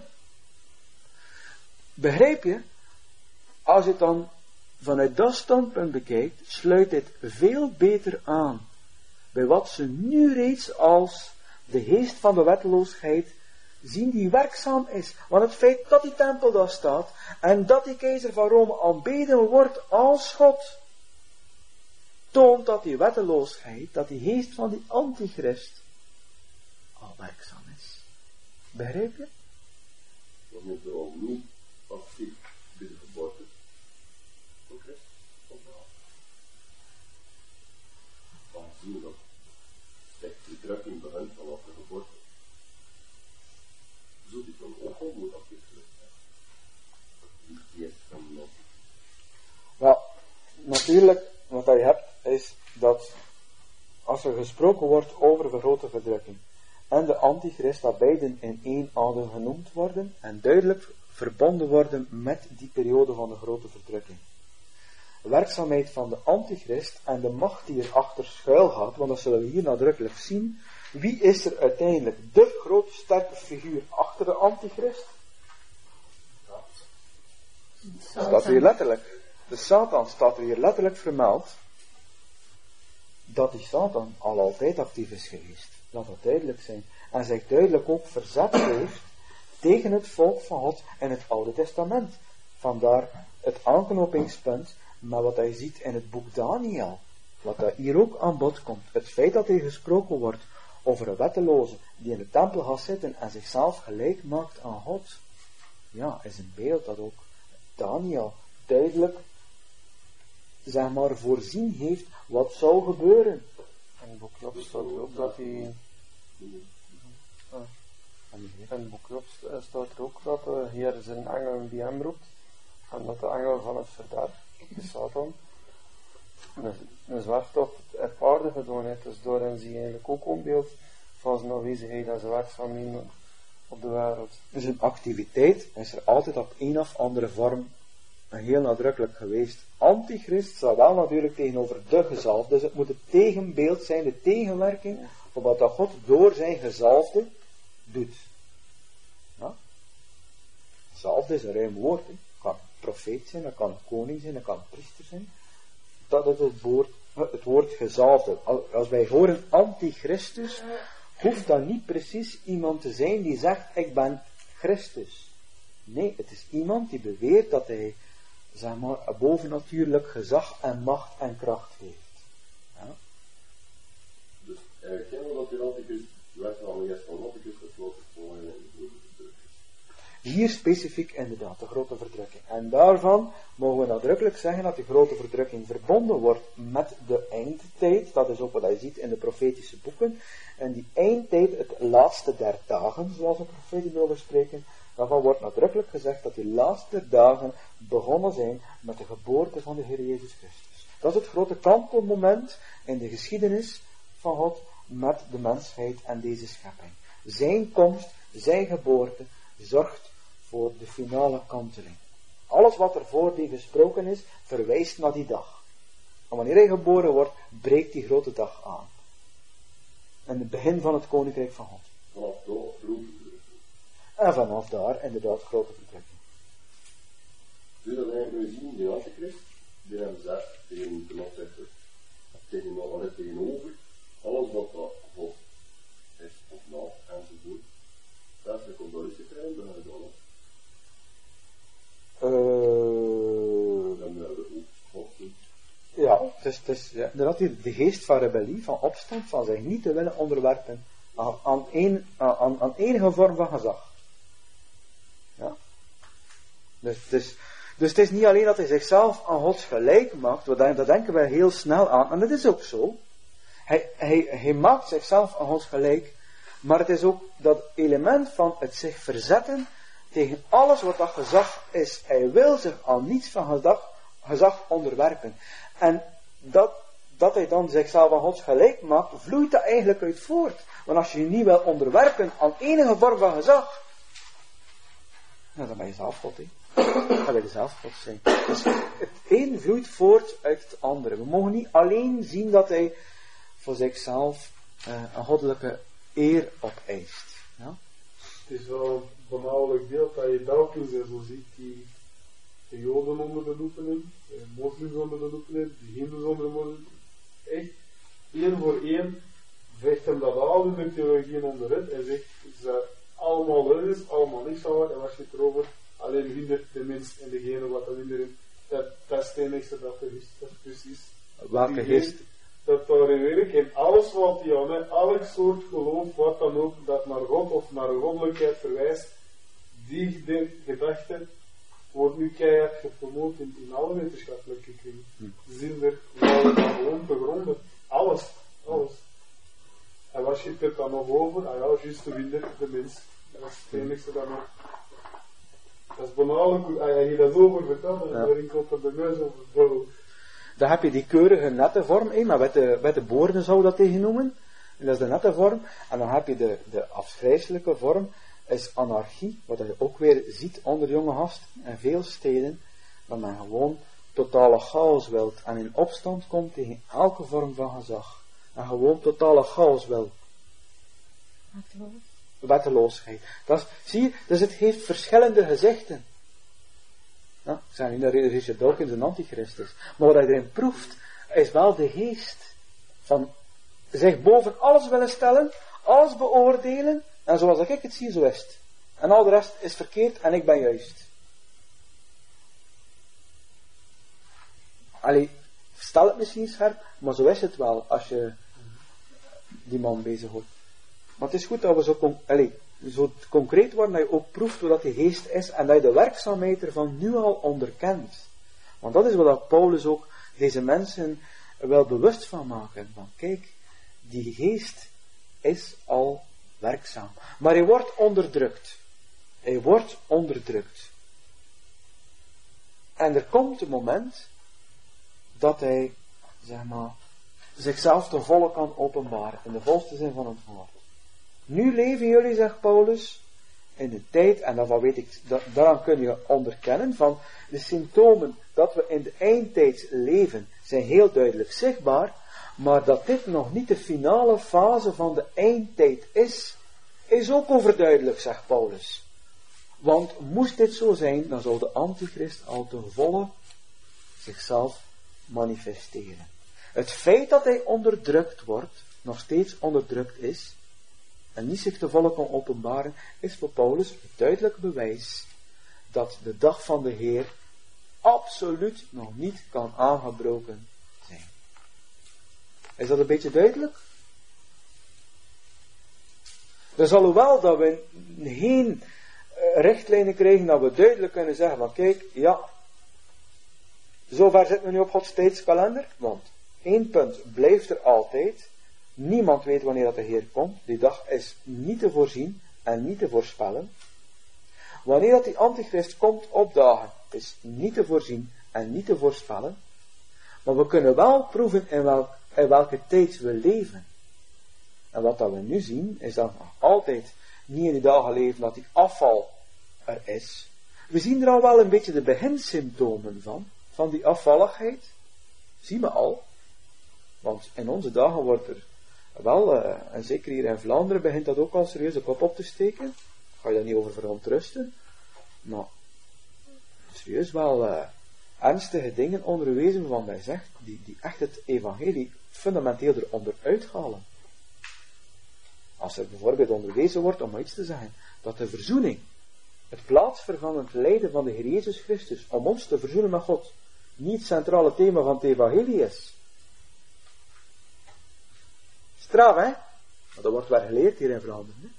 Speaker 1: Begrijp je? Als je het dan vanuit dat standpunt bekijkt, sluit dit veel beter aan bij wat ze nu reeds als de geest van de wetteloosheid zien die werkzaam is. Want het feit dat die tempel daar staat en dat die keizer van Rome aanbeden wordt als God, toont dat die wetteloosheid, dat die geest van die antichrist al werkzaam is. Begrijp je?
Speaker 8: We moeten ook niet actief bij de geboorte van Christus onthouden. Dan zien we dat de drukking begint vanaf de geboorte. Zo die dan ook al moet afgevlucht zijn. Die is van de mensen.
Speaker 1: Wel, natuurlijk, wat je hebt, is dat als er gesproken wordt over de grote verdrukking en de antichrist, dat beiden in één adem genoemd worden en duidelijk verbonden worden met die periode van de grote verdrukking. De werkzaamheid van de antichrist en de macht die erachter schuil gaat, want dat zullen we hier nadrukkelijk zien. Wie is er uiteindelijk de grote sterke figuur achter de antichrist? Staat er hier letterlijk. De Satan staat er hier letterlijk vermeld dat die Satan al altijd actief is geweest. Laat dat duidelijk zijn. En zich duidelijk ook verzet heeft tegen het volk van God in het Oude Testament. Vandaar het aanknopingspunt met wat hij ziet in het boek Daniel. Wat daar hier ook aan bod komt. Het feit dat er gesproken wordt over een wetteloze die in de tempel gaat zitten en zichzelf gelijk maakt aan God. Ja, is een beeld dat ook Daniel duidelijk, zeg maar, voorzien heeft wat zou gebeuren.
Speaker 5: In het boek Job staat er ook dat hij... In het boek Job staat er ook dat de Heer zijn engelen die hem roept. En dat de engel van het verderf, de Satan, een zwerftocht op aarde gedaan heeft. Dus daarin zie je eigenlijk ook een beeld van zijn aanwezigheid en zijn werkzaamheden op de wereld.
Speaker 1: Dus een activiteit is er altijd op een of andere vorm heel nadrukkelijk geweest. Antichrist staat wel natuurlijk tegenover de gezalfde, dus het moet het tegenbeeld zijn, de tegenwerking van wat dat God door zijn gezalfde doet. Ja? Gezalfde is een ruim woord. Hè. Het kan een profeet zijn, dat kan een koning zijn, dat kan een priester zijn. Dat is het woord gezalfde. Als wij horen antichristus, hoeft dat niet precies iemand te zijn die zegt, ik ben Christus. Nee, het is iemand die beweert dat hij, zeg maar, een bovennatuurlijk gezag en macht en kracht heeft. Ja?
Speaker 8: Dus kennen we dat die antichrist, de werking van de geest van antichrist gesloten voor in de verdrukking.
Speaker 1: Hier specifiek inderdaad, de grote verdrukking. En daarvan mogen we nadrukkelijk zeggen dat die grote verdrukking verbonden wordt met de eindtijd. Dat is ook wat hij ziet in de profetische boeken. En die eindtijd, het laatste der dagen, zoals de profeten over spreken, daarvan wordt nadrukkelijk gezegd dat die laatste dagen begonnen zijn met de geboorte van de Heer Jezus Christus. Dat is het grote kantelmoment in de geschiedenis van God met de mensheid en deze schepping. Zijn komst, zijn geboorte, zorgt voor de finale kanteling. Alles wat er voor die gesproken is, verwijst naar die dag. En wanneer hij geboren wordt, breekt die grote dag aan. En het begin van het koninkrijk van God.
Speaker 8: Vanaf daar grote verdrukking.
Speaker 1: En vanaf daar inderdaad grote verdrukking.
Speaker 8: Dus dat eigenlijk we zien, die antichrist, die hebben gezegd tegen de opzichter, tegenover, alles wat dat God is of na enzovoort. Dat is de condolische terrein, dat hebben we dan. Dan hebben we ook God.
Speaker 1: Ja, dus inderdaad de geest van rebellie, van opstand, van zich niet te willen onderwerpen aan enige vorm van gezag. Ja. Dus het is niet alleen dat hij zichzelf aan God gelijk maakt, dat denken wij heel snel aan, en dat is ook zo. Hij maakt zichzelf aan God gelijk, maar het is ook dat element van het zich verzetten tegen alles wat dat gezag is. Hij wil zich aan niets van gezag onderwerpen. En dat hij dan zichzelf aan God gelijk maakt, vloeit dat eigenlijk uit voort. Want als je je niet wil onderwerpen aan enige vorm van gezag, nou, dan ben je zelf God, hè. Dan ben je zelf God zijn. Dus het een vloeit voort uit het andere. We mogen niet alleen zien dat hij voor zichzelf een goddelijke eer opeist. Ja?
Speaker 3: Het is wel een voornamelijk deel dat je telkens zo ziet die de Joden onder de loep neemt, de moslims onder de loep neemt, de Hindoes onder de loep. Echt, één voor één vecht hem dat al in de theologieën onderuit en zegt ze allemaal wel is, allemaal niks van wat, en als je het erover alleen hindert de mens en degene wat er hinderen, dat is het enigste dat er is. Dat is precies.
Speaker 1: Welke geest?
Speaker 3: Dat daar in werk en alles wat die aan elk soort geloof, wat dan ook, dat naar God of naar een goddelijkheid verwijst, die gedachte wordt nu keihard gepromoot in alle wetenschappelijke kringen. Zin er gewoon te gronden. Alles. En als je het dan nog over, juist te winnen, de mens. Dat is het enigste dan nog. Dat is banal, als je dat over vertelt, dan word ik op de neus over.
Speaker 1: Dan heb je die keurige nette vorm, maar met de boorden zou dat tegen noemen. En dat is de nette vorm. En dan heb je de afgrijselijke vorm, is anarchie, wat je ook weer ziet onder jonge gasten en veel steden, dat men gewoon totale chaos wilt en in opstand komt tegen elke vorm van gezag. En gewoon totale chaos wil. Wetteloosheid. Zie je, dus het heeft verschillende gezichten. Ja, ik zeg niet dat Richard Dawkins een antichrist is. Maar wat hij erin proeft, is wel de geest van zich boven alles willen stellen, alles beoordelen, en zoals ik het zie, zo is het. En al de rest is verkeerd en ik ben juist. Allee, stel het misschien scherp, maar zo is het wel als je die man bezighoudt. Maar het is goed dat we zo concreet worden, dat je ook proeft hoe dat die geest is en dat je de werkzaamheid ervan nu al onderkent. Want dat is wat Paulus ook deze mensen wel bewust van maken. Van kijk, die geest is al werkzaam. Maar hij wordt onderdrukt. Hij wordt onderdrukt. En er komt een moment dat hij, zichzelf ten volle kan openbaren. In de volste zin van het woord. Nu leven jullie, zegt Paulus, in de tijd, en daarvan weet ik, daaraan kun je onderkennen, van de symptomen dat we in de eindtijd leven, zijn heel duidelijk zichtbaar, maar dat dit nog niet de finale fase van de eindtijd is ook overduidelijk, zegt Paulus. Want moest dit zo zijn, dan zou de antichrist al ten volle zichzelf manifesteren. Het feit dat hij onderdrukt wordt, nog steeds onderdrukt is, en niet zich te volle kan openbaren, is voor Paulus het duidelijk bewijs dat de dag van de Heer absoluut nog niet kan aangebroken zijn. Is dat een beetje duidelijk? Dus alhoewel dat we geen richtlijnen krijgen dat we duidelijk kunnen zeggen van kijk, ja, zover zitten we nu op Gods tijdskalender, want 1 punt blijft er altijd. Niemand weet wanneer dat de Heer komt. Die dag is niet te voorzien en niet te voorspellen. Wanneer dat die antichrist komt opdagen, is niet te voorzien en niet te voorspellen. Maar we kunnen wel proeven in welke tijd we leven. En wat dat we nu zien, is dat we nog altijd niet in die dagen leven dat die afval er is. We zien er al wel een beetje de beginsymptomen van die afvalligheid. Zien we al. Want in onze dagen wordt er wel, en zeker hier in Vlaanderen begint dat ook al serieus de kop op te steken. Ga je daar niet over verontrusten. Maar serieus wel ernstige dingen onderwezen van mij zegt, die echt het evangelie fundamenteel eronder uithalen. Als er bijvoorbeeld onderwezen wordt, om maar iets te zeggen, dat de verzoening, het plaatsvervangend lijden van de Heer Jezus Christus, om ons te verzoenen met God, niet het centrale thema van het evangelie is. Straf, hè? Maar dat wordt wel geleerd hier in Vlaanderen. Hè?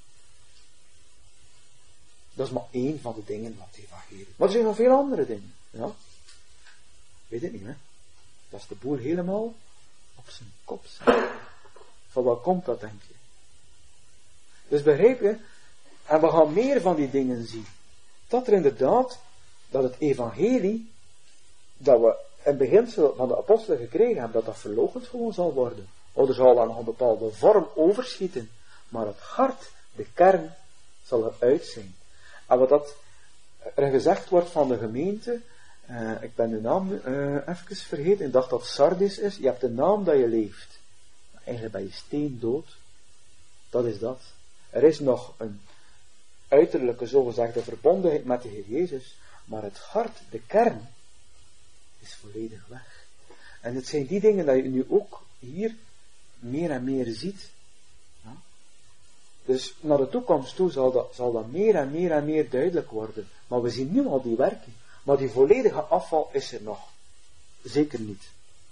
Speaker 1: Dat is maar één van de dingen van het evangelie. Maar er zijn nog veel andere dingen. Ja? Weet het niet, hè? Dat is de boel helemaal op zijn kop zet. Van wat komt dat, denk je? Dus begrijp je? En we gaan meer van die dingen zien. Dat er inderdaad, dat het evangelie, dat we in beginsel van de apostelen gekregen hebben, dat verloochend gewoon zal worden. Of er zal dan nog een bepaalde vorm overschieten. Maar het hart, de kern, zal eruit zijn. En wat dat er gezegd wordt van de gemeente, ik ben de naam even vergeten, ik dacht dat Sardis is, je hebt de naam dat je leeft. Eigenlijk ben je steendood. Dat is dat. Er is nog een uiterlijke, zogezegde verbondenheid met de Heer Jezus, maar het hart, de kern, is volledig weg. En het zijn die dingen dat je nu ook hier meer en meer ziet. Ja? Dus naar de toekomst toe zal dat meer en meer en meer duidelijk worden. Maar we zien nu al die werking. Maar die volledige afval is er nog. Zeker niet.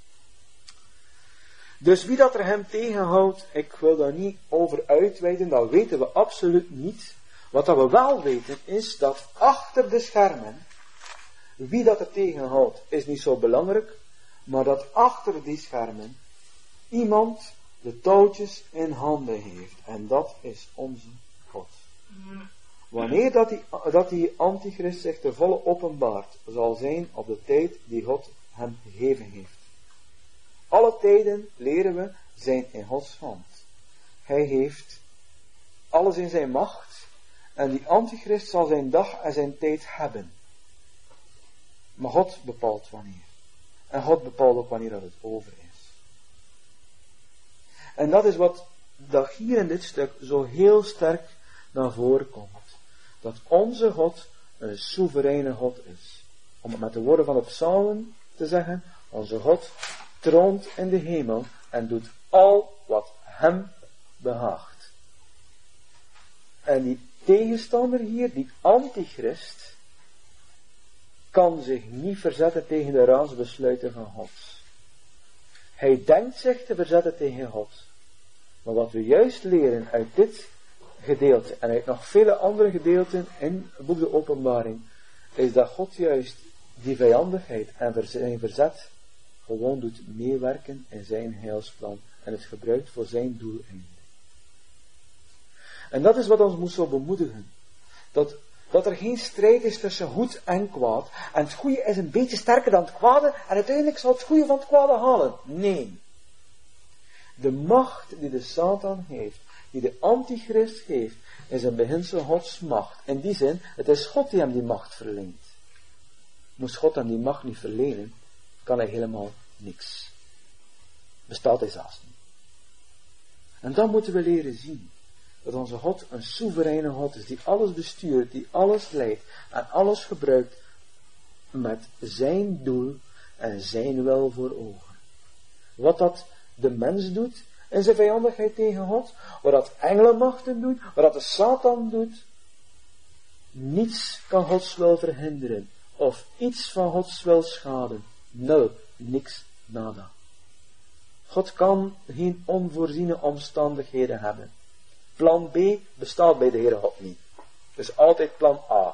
Speaker 1: Dus wie dat er hem tegenhoudt, ik wil daar niet over uitweiden, dat weten we absoluut niet. Wat dat we wel weten is dat achter de schermen, wie dat er tegenhoudt is niet zo belangrijk, maar dat achter die schermen iemand de touwtjes in handen heeft. En dat is onze God. Wanneer dat die antichrist zich te volle openbaart, zal zijn op de tijd die God hem gegeven heeft. Alle tijden, leren we, zijn in Gods hand. Hij heeft alles in zijn macht en die antichrist zal zijn dag en zijn tijd hebben. Maar God bepaalt wanneer. En God bepaalt ook wanneer dat het over is. En dat is wat dat hier in dit stuk zo heel sterk naar voren komt. Dat onze God een soevereine God is. Om het met de woorden van de psalmen te zeggen, onze God troont in de hemel en doet al wat hem behaagt. En die tegenstander hier, die antichrist, kan zich niet verzetten tegen de raadsbesluiten van God. Hij denkt zich te verzetten tegen God. Maar wat we juist leren uit dit gedeelte en uit nog vele andere gedeelten in het boek de Openbaring, is dat God juist die vijandigheid en zijn verzet gewoon doet meewerken in zijn heilsplan en het gebruikt voor zijn doeleinde. En dat is wat ons moet zo bemoedigen. Dat er geen strijd is tussen goed en kwaad. En het goede is een beetje sterker dan het kwade. En uiteindelijk zal het goede van het kwade halen. Nee. De macht die de Satan heeft, die de antichrist heeft, is in beginsel Gods macht. In die zin, het is God die hem die macht verleent. Moest God hem die macht niet verlenen, kan hij helemaal niks. Bestaat hij zelfs niet. En dan moeten we leren zien dat onze God een soevereine God is, die alles bestuurt, die alles leidt en alles gebruikt met zijn doel en zijn wil voor ogen. Wat dat de mens doet in zijn vijandigheid tegen God, wat dat engelenmachten doen, wat dat de Satan doet, niets kan Gods wil verhinderen of iets van Gods wil schaden. Nul, niks, nada. God kan geen onvoorziene omstandigheden hebben. Plan B bestaat bij de Heere God niet. Dus altijd plan A.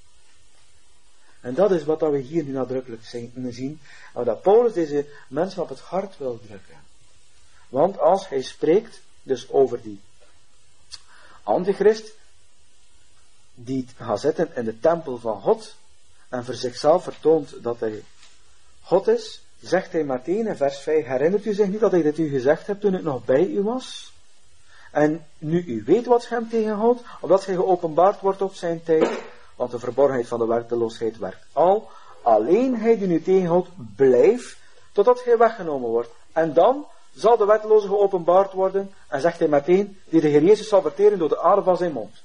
Speaker 1: En dat is wat we hier nu nadrukkelijk zien. En dat Paulus deze mensen op het hart wil drukken. Want als hij spreekt dus over die antichrist, die gaat zitten in de tempel van God, en voor zichzelf vertoont dat hij God is, zegt hij meteen in vers 5, herinnert u zich niet dat ik dit u gezegd heb toen ik nog bij u was? En nu u weet wat hem tegenhoudt, opdat hij geopenbaard wordt op zijn tijd, want de verborgenheid van de werkeloosheid werkt al, alleen hij die nu tegenhoudt, blijft, totdat hij weggenomen wordt. En dan zal de wetteloze geopenbaard worden, en zegt hij meteen, die de Heer Jezus zal verteren door de adem van zijn mond.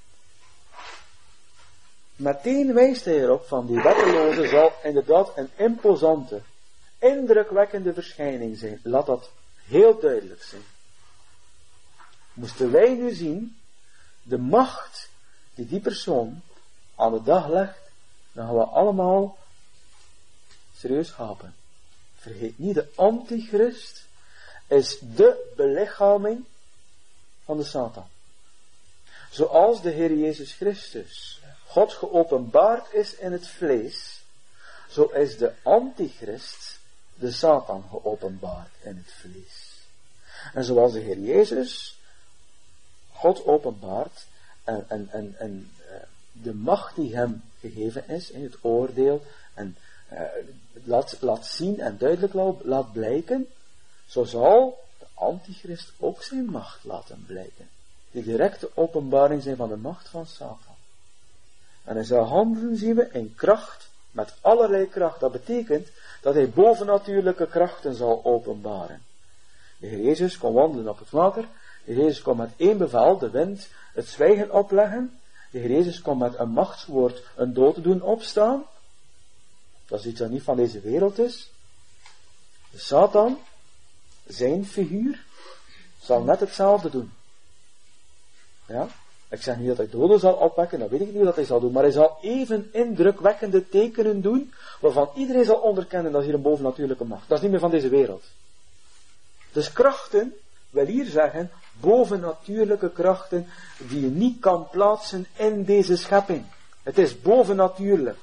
Speaker 1: Meteen wijst hij erop van die wetteloze zal inderdaad een imposante, indrukwekkende verschijning zijn. Laat dat heel duidelijk zijn. Moesten wij nu zien de macht die die persoon aan de dag legt, dan gaan we allemaal serieus hapen. Vergeet niet, de antichrist is de belichaming van de Satan. Zoals de Heer Jezus Christus God geopenbaard is in het vlees, zo is de antichrist, de Satan, geopenbaard in het vlees. En zoals de Heer Jezus God openbaart en de macht die hem gegeven is in het oordeel en laat zien en duidelijk laat blijken, zo zal de antichrist ook zijn macht laten blijken. Die directe openbaring zijn van de macht van Satan. En hij zal handelen, zien we, in kracht, met allerlei kracht. Dat betekent dat hij bovennatuurlijke krachten zal openbaren. De Heer Jezus kon wandelen op het water. De Heer Jezus kon met één bevel de wind het zwijgen opleggen. De Heer Jezus kon met een machtswoord een dode doen opstaan. Dat is iets dat niet van deze wereld is. De Satan, zijn figuur, zal net hetzelfde doen. Ja? Ik zeg niet dat hij doden zal opwekken, dat weet ik niet wat hij zal doen, maar hij zal even indrukwekkende tekenen doen, waarvan iedereen zal onderkennen dat is hier een bovennatuurlijke macht. Dat is niet meer van deze wereld. Dus krachten wil hier zeggen, bovennatuurlijke krachten die je niet kan plaatsen in deze schepping. Het is bovennatuurlijk.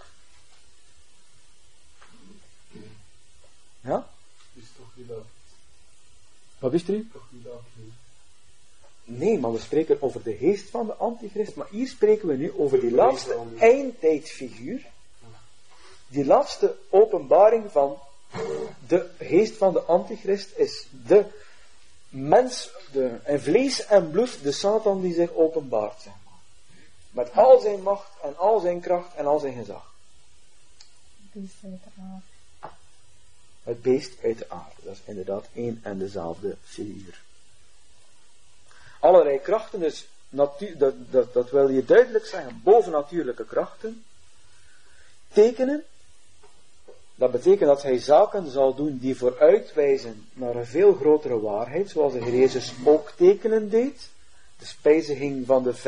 Speaker 1: Ja?
Speaker 3: Is toch niet dat?
Speaker 1: Wat wist u?
Speaker 3: Toch niet dat?
Speaker 1: Nee, maar we spreken over de geest van de antichrist, maar hier spreken we nu over die laatste eindtijdfiguur, die laatste openbaring van de geest van de antichrist is de mens, in vlees en bloed, de Satan die zich openbaart, zeg maar. Met al zijn macht en al zijn kracht en al zijn gezag. Het beest uit de aarde, dat is inderdaad één en dezelfde figuur. Allerlei krachten, dus dat wil je duidelijk zeggen, bovennatuurlijke krachten, tekenen, dat betekent dat hij zaken zal doen die vooruitwijzen naar een veel grotere waarheid, zoals de Heer Jezus ook tekenen deed, de spijziging van de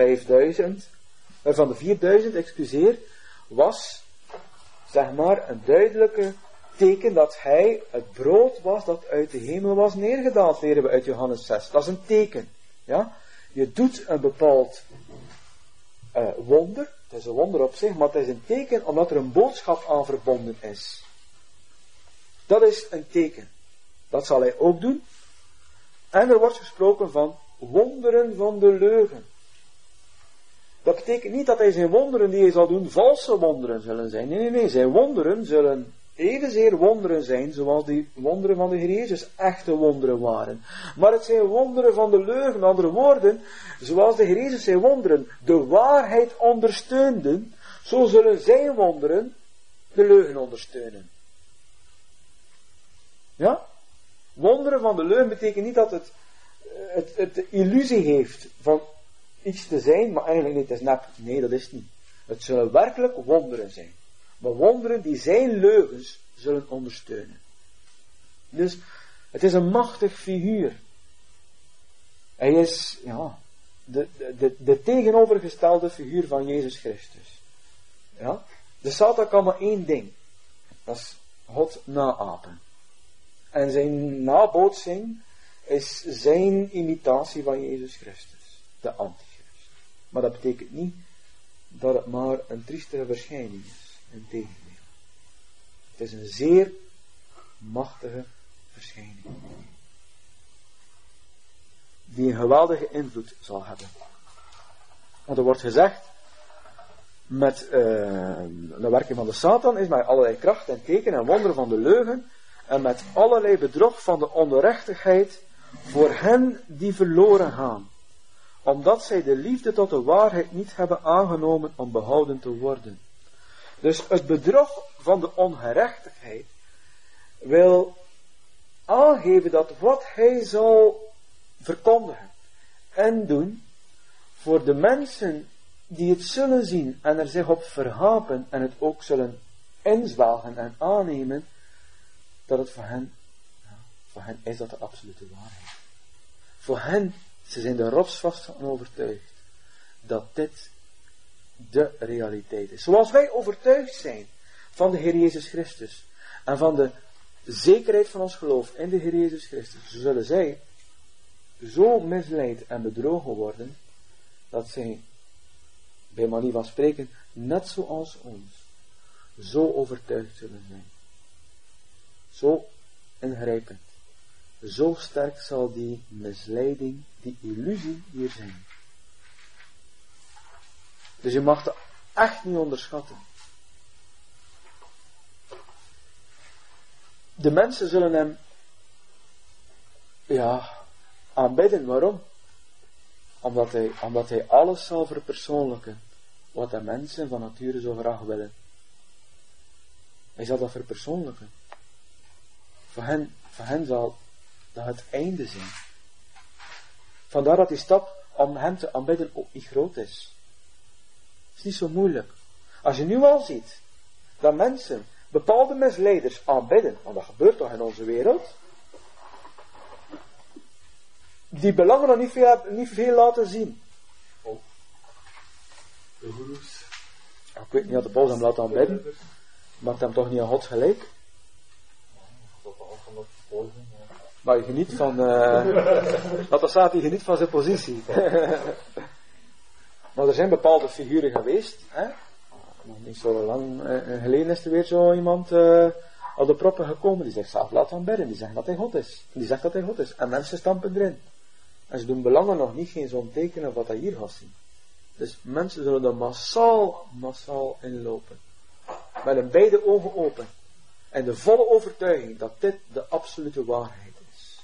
Speaker 1: 4000, was, zeg maar, een duidelijke teken dat hij het brood was dat uit de hemel was neergedaald, leren we uit Johannes 6. Dat is een teken. Ja? Je doet een bepaald wonder. Het is een wonder op zich, maar het is een teken omdat er een boodschap aan verbonden is. Dat is een teken. Dat zal hij ook doen. En er wordt gesproken van wonderen van de leugen. Dat betekent niet dat hij zijn wonderen die hij zal doen valse wonderen zullen zijn. Nee. Zijn wonderen zullen evenzeer wonderen zijn zoals die wonderen van de Heer Jezus echte wonderen waren. Maar het zijn wonderen van de leugen. Andere woorden, zoals de Heer Jezus zijn wonderen de waarheid ondersteunden, zo zullen zijn wonderen de leugen ondersteunen. Ja? Wonderen van de leugen betekent niet dat het de illusie heeft van iets te zijn, maar eigenlijk niet, het is nep. Nee, dat is het niet. Het zullen werkelijk wonderen zijn. Maar wonderen die zijn leugens zullen ondersteunen. Dus, het is een machtig figuur. Hij is, ja, de tegenovergestelde figuur van Jezus Christus. Ja? De Satan kan maar één ding. Dat is God naapen. En zijn nabootsing is zijn imitatie van Jezus Christus. De antichrist. Maar dat betekent niet dat het maar een triestige verschijning is. Integendeel. Het is een zeer machtige verschijning. Die een geweldige invloed zal hebben. Want er wordt gezegd, met de werking van de Satan is met allerlei kracht en tekenen en wonderen van de leugen en met allerlei bedrog van de onrechtigheid voor hen die verloren gaan, omdat zij de liefde tot de waarheid niet hebben aangenomen om behouden te worden. Dus het bedrog van de ongerechtigheid wil aangeven dat wat hij zal verkondigen en doen voor de mensen die het zullen zien en er zich op verhapen en het ook zullen inzwelgen en aannemen, dat het voor hen is dat de absolute waarheid. Voor hen, ze zijn er rotsvast van overtuigd dat dit de realiteit is. Zoals wij overtuigd zijn van de Heer Jezus Christus en van de zekerheid van ons geloof in de Heer Jezus Christus, zullen zij zo misleid en bedrogen worden dat zij, bij manier van spreken, net zoals ons, zo overtuigd zullen zijn. Zo ingrijpend. Zo sterk zal die misleiding, die illusie hier zijn. Dus je mag het echt niet onderschatten. De mensen zullen hem aanbidden. Waarom? Omdat hij alles zal verpersoonlijken wat de mensen van nature zo graag willen. Hij zal dat verpersoonlijken. Voor hen zal dat het einde zijn. Vandaar dat die stap om hem te aanbidden ook niet groot is. Het is niet zo moeilijk. Als je nu al ziet dat mensen bepaalde misleiders aanbidden, want dat gebeurt toch in onze wereld, die belangen nog niet veel laten zien.
Speaker 3: Oh. De goeroes.
Speaker 1: Ik weet niet dat de Paulus hem laat aanbidden. Maakt hem toch niet aan God gelijk? Maar je geniet van... dat er staat, hij geniet van zijn positie. Maar er zijn bepaalde figuren geweest. Hè? Nog niet zo lang geleden is er weer zo iemand op de proppen gekomen. Die zegt zelf laat aanbidden. Die zegt dat hij God is. Die zegt dat hij God is. En mensen stampen erin. En ze doen belangen nog niet geen zo'n tekenen wat hij hier gaat zien. Dus mensen zullen er massaal inlopen. Met een beide ogen open. En de volle overtuiging dat dit de absolute waarheid is.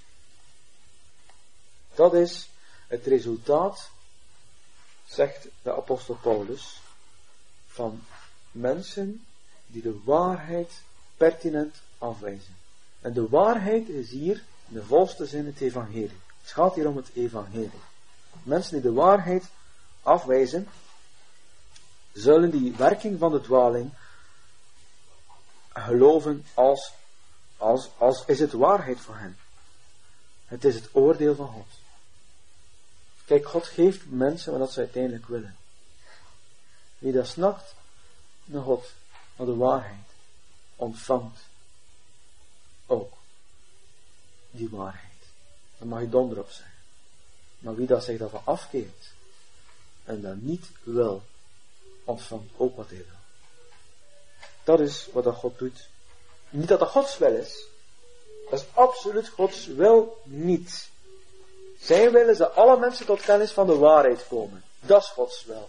Speaker 1: Dat is het resultaat, zegt de apostel Paulus, van mensen die de waarheid pertinent afwijzen. En de waarheid is hier in de volste zin het evangelie. Het gaat hier om het evangelie. Mensen die de waarheid afwijzen, zullen die werking van de dwaling geloven als is het waarheid voor hen. Het is het oordeel van God. Kijk, God geeft mensen wat ze uiteindelijk willen. Wie dat snakt naar God, naar de waarheid, ontvangt ook die waarheid. Daar mag je donder op zeggen. Maar wie dat zich daarvan afkeert en dat niet wil, ontvangt ook wat hij wil. Dat is wat dat God doet. Niet dat dat Gods wil is. Dat is absoluut Gods wil niet. Zijn wil is dat alle mensen tot kennis van de waarheid komen. Dat is Gods wil.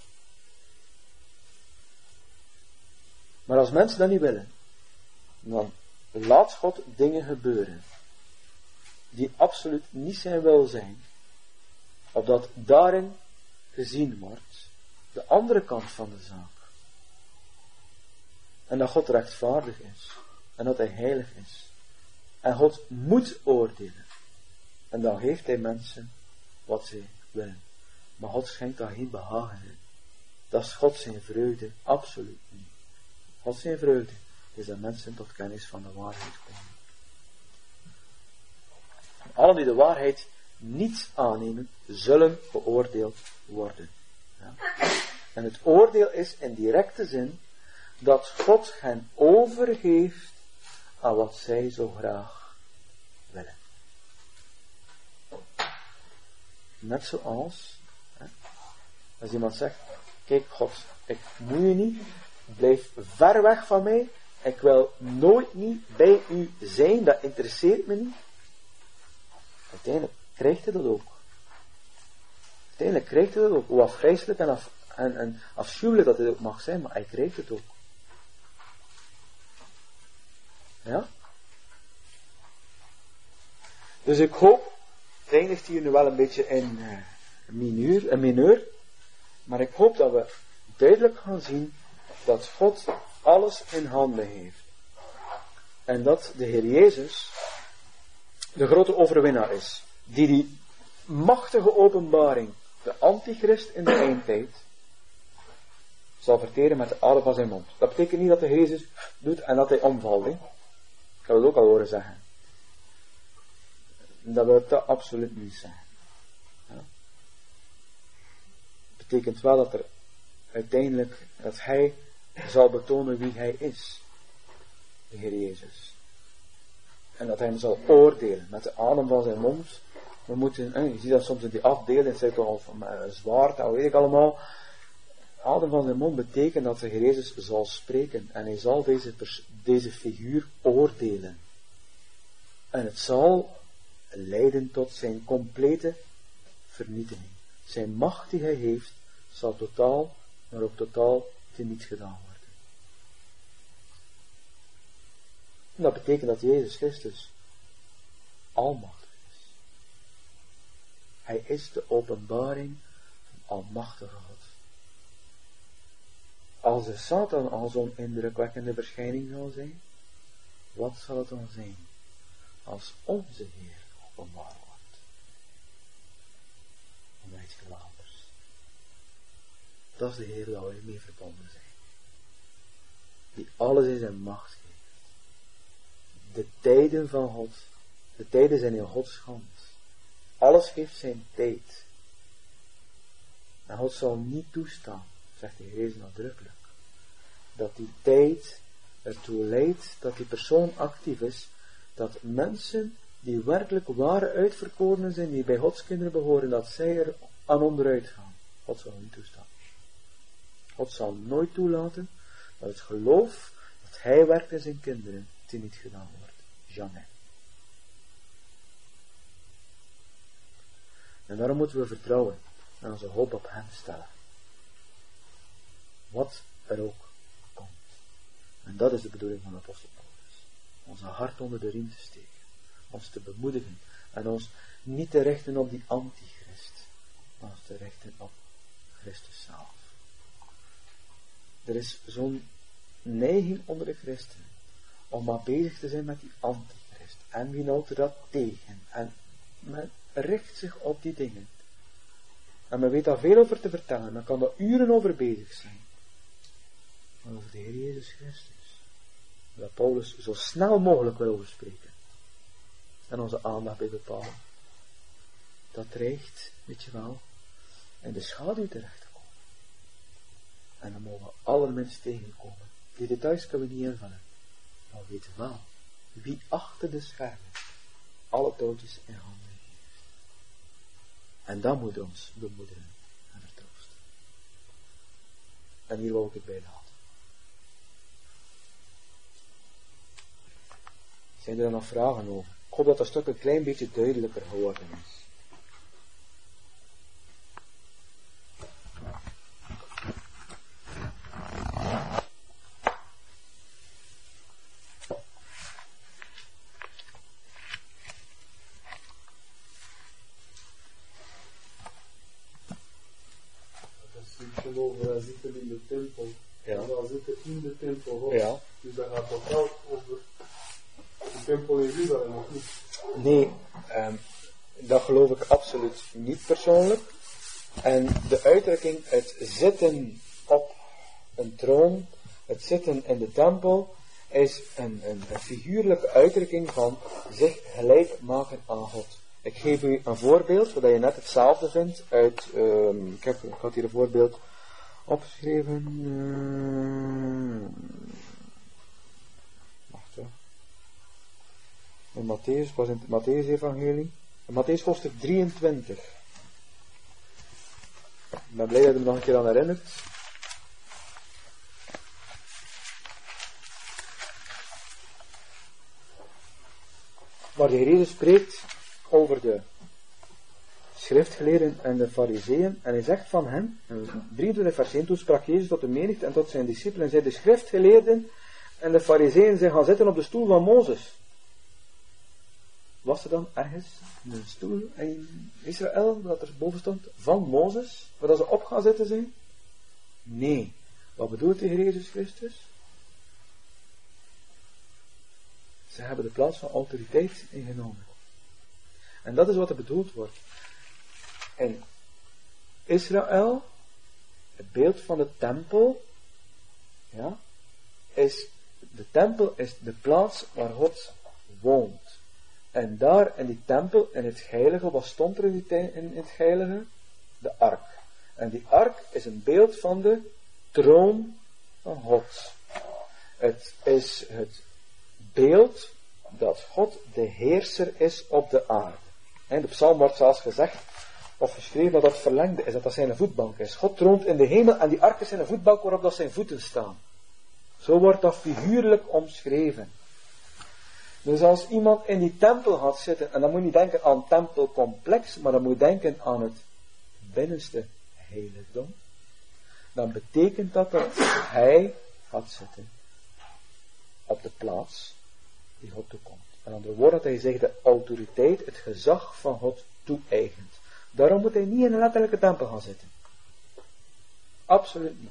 Speaker 1: Maar als mensen dat niet willen, dan laat God dingen gebeuren die absoluut niet zijn wil zijn, opdat daarin gezien wordt de andere kant van de zaak. En dat God rechtvaardig is. En dat hij heilig is. En God moet oordelen. En dan geeft hij mensen wat zij willen. Maar God schenkt daar geen behagen in. Dat is God zijn vreugde absoluut niet. God zijn vreugde is dat mensen tot kennis van de waarheid komen. Allen die de waarheid niet aannemen, zullen beoordeeld worden. Ja. En het oordeel is in directe zin dat God hen overgeeft aan wat zij zo graag willen. Net zoals, als iemand zegt, kijk God, ik moet je niet, blijf ver weg van mij, ik wil nooit niet bij u zijn, dat interesseert me niet. Uiteindelijk krijgt hij dat ook. Uiteindelijk krijgt hij dat ook, hoe afgrijselijk en afschuwelijk dat het ook mag zijn, maar hij krijgt het ook. Ja? Dus ik hoop, het eindigt hier nu wel een beetje in mineur, maar ik hoop dat we duidelijk gaan zien dat God alles in handen heeft. En dat de Heer Jezus de grote overwinnaar is. Die machtige openbaring, de antichrist in de eindtijd, zal verteren met de adem van zijn mond. Dat betekent niet dat de Heer Jezus doet en dat hij omvalt. Hè? Ik heb het ook al horen zeggen. Dat wil dat absoluut niet zeggen. Ja? Het betekent wel dat er uiteindelijk, dat hij zal betonen wie hij is. De Heer Jezus. En dat hij hem zal oordelen met de adem van zijn mond. We moeten, je ziet dat soms in die afdeling, het zit toch zwaard, dat weet ik allemaal. De adem van zijn mond betekent dat de Heer Jezus zal spreken. En hij zal deze figuur oordelen. En het zal leiden tot zijn complete vernietiging. Zijn macht die hij heeft, zal totaal, maar ook totaal teniet gedaan worden. En dat betekent dat Jezus Christus almachtig is. Hij is de openbaring van almachtige God. Als de Satan al zo'n indrukwekkende verschijning zou zijn, wat zal het dan zijn als onze Heer openbaar wordt? Dan weet je wel anders. Dat is de Heer waar wij mee verbonden zijn. Die alles in zijn macht geeft. De tijden van God, de tijden zijn in Gods hand. Alles heeft zijn tijd. En God zal niet toestaan, zegt de Heer nadrukkelijk, dat die tijd ertoe leidt dat die persoon actief is, dat mensen die werkelijk ware uitverkorenen zijn, die bij Gods kinderen behoren, dat zij er aan onderuit gaan. God zal niet toestaan. God zal nooit toelaten dat het geloof dat hij werkt in zijn kinderen teniet gedaan wordt. Jamais. En daarom moeten we vertrouwen en onze hoop op hem stellen. Wat er ook komt. En dat is de bedoeling van de apostel Paulus. Onze hart onder de riem te steken. Ons te bemoedigen. En ons niet te richten op die antichrist. Maar ons te richten op Christus zelf. Er is zo'n neiging onder de christenen. Om maar bezig te zijn met die antichrist. En wie houdt dat tegen. En men richt zich op die dingen. En men weet daar veel over te vertellen. Men kan daar uren over bezig zijn. Maar over de Heer Jezus Christus. Waar Paulus zo snel mogelijk wil over spreken. En onze aandacht bij bepalen. Dat dreigt, weet je wel, in de schaduw terecht te komen. En dan mogen we allerminst tegenkomen. Die details kunnen we niet invullen. Maar we weten wel wie achter de schermen alle touwtjes in handen heeft. En dat moet ons bemoedigen en vertroosten. En hier wil ik het bij laten. Zijn er nog vragen over? Ik hoop dat dat stuk een klein beetje duidelijker geworden is.
Speaker 3: Over hij zit in de tempel.
Speaker 1: Ja.
Speaker 3: En dan zit in de tempel God.
Speaker 1: Ja.
Speaker 3: Dus dat gaat toch wel over de tempel in Jeruzalem of niet?
Speaker 1: Nee, dat geloof ik absoluut niet persoonlijk. En de uitdrukking het zitten op een troon, het zitten in de tempel, is een figuurlijke uitdrukking van zich gelijk maken aan God. Ik geef u een voorbeeld, zodat je net hetzelfde vindt uit, ik had hier een voorbeeld opgeschreven. Wacht hoor. In Matthäus, was in het Matthäus evangelie. In Matthäus hoofdstuk 23. Ik ben blij dat je me nog een keer aan herinnert. waar de Heer Jezus spreekt over de schriftgeleerden en de fariseeën. En hij zegt van hen, in 23 vers 1, toen sprak Jezus tot de menigte en tot zijn discipelen en zei, de schriftgeleerden en de fariseeën zijn gaan zitten op de stoel van Mozes. Was er dan ergens een stoel in Israël, dat er boven stond, van Mozes, waar dat ze op gaan zitten zijn? Nee. Wat bedoelt de Heer Jezus Christus? Ze hebben de plaats van autoriteit ingenomen. En dat is wat er bedoeld wordt. In Israël, het beeld van de tempel, ja, de tempel is de plaats waar God woont. En daar in die tempel, in het heilige, wat stond er in het heilige? De ark. En die ark is een beeld van de troon van God. Het is het beeld dat God de heerser is op de aarde. In de psalm wordt zelfs gezegd, of geschreven, dat dat verlengde is, dat dat zijn voetbank is. God troont in de hemel en die ark is een voetbank waarop dat zijn voeten staan. Zo wordt dat figuurlijk omschreven. Dus als iemand in die tempel gaat zitten, en dan moet je niet denken aan tempelcomplex, maar dan moet je denken aan het binnenste heiligdom, dan betekent dat hij gaat zitten op de plaats die God toekomt. Met andere woorden, dat hij zich de autoriteit, het gezag van God toe-eigent. Daarom moet hij niet in een letterlijke tempel gaan zitten. Absoluut niet.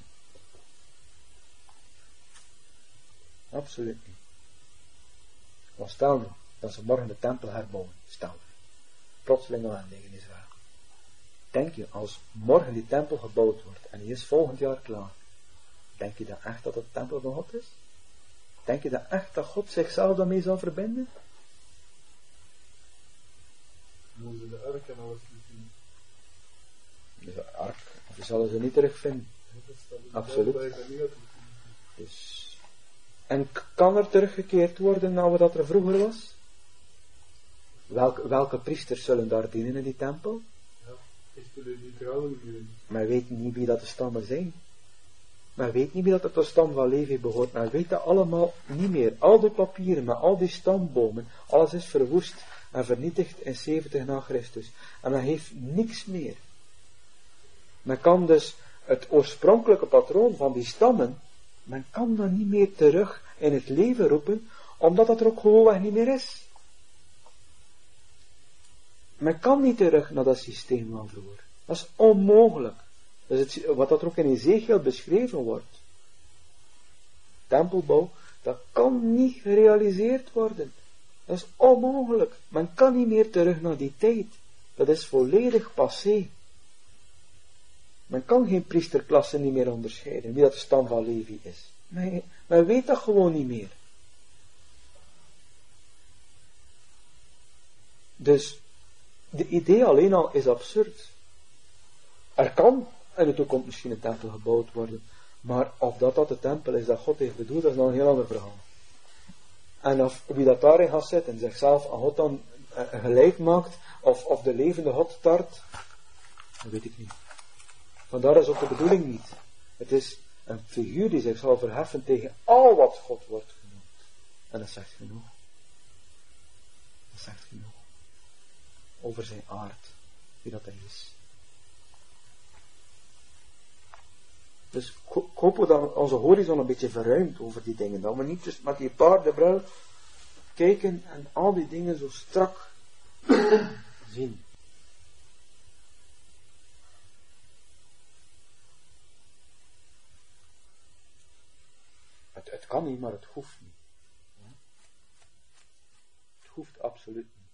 Speaker 1: Absoluut niet. Maar stel nu dat ze morgen de tempel herbouwen. Stel nu. Plotseling aan liggen in Israël. Denk je, als morgen die tempel gebouwd wordt en die is volgend jaar klaar, denk je dan echt dat het tempel van God is? Denk je dan echt dat God zichzelf daarmee zal verbinden?
Speaker 3: Moeten de ark en alles zien.
Speaker 1: Dus de ark, die zullen ze niet terugvinden. Absoluut. Dus, en kan er teruggekeerd worden naar wat er vroeger was? Welke priesters zullen daar dienen in die tempel?
Speaker 3: Ja, ik wil die trouwen niet.
Speaker 1: Maar weet niet wie dat de stammen zijn. Maar weet niet wie dat tot de stam van Levi behoort. Maar weet dat allemaal niet meer. Al die papieren, met al die stambomen, alles is verwoest en vernietigd in 70 na Christus. En men heeft niks meer. Men kan dus het oorspronkelijke patroon van die stammen, men kan dat niet meer terug in het leven roepen, omdat dat er ook gewoonweg niet meer is. Men kan niet terug naar dat systeem van vroeger. Dat is onmogelijk. Dus wat dat er ook in Ezekiel beschreven wordt. Tempelbouw, dat kan niet gerealiseerd worden. Dat is onmogelijk. Men kan niet meer terug naar die tijd. Dat is volledig passé. Men kan geen priesterklasse niet meer onderscheiden, wie dat de stam van Levi is. Men weet dat gewoon niet meer. Dus, de idee alleen al is absurd. Er kan in de toekomst misschien een tempel gebouwd worden, maar of dat de tempel is dat God heeft bedoeld, dat is nog een heel ander verhaal. En of wie dat daarin gaat zitten en zichzelf aan God dan gelijk maakt, of de levende God tart, dat weet ik niet. Vandaar is ook de bedoeling niet. Het is een figuur die zich zal verheffen tegen al wat God wordt genoemd. En dat zegt genoeg. Dat zegt genoeg. Over zijn aard, wie dat hij is. Dus ik hoop dat onze horizon een beetje verruimt over die dingen. Dat we niet dus met die paardenbril kijken en al die dingen zo strak zien. Het kan niet, maar het hoeft niet. Het hoeft absoluut niet.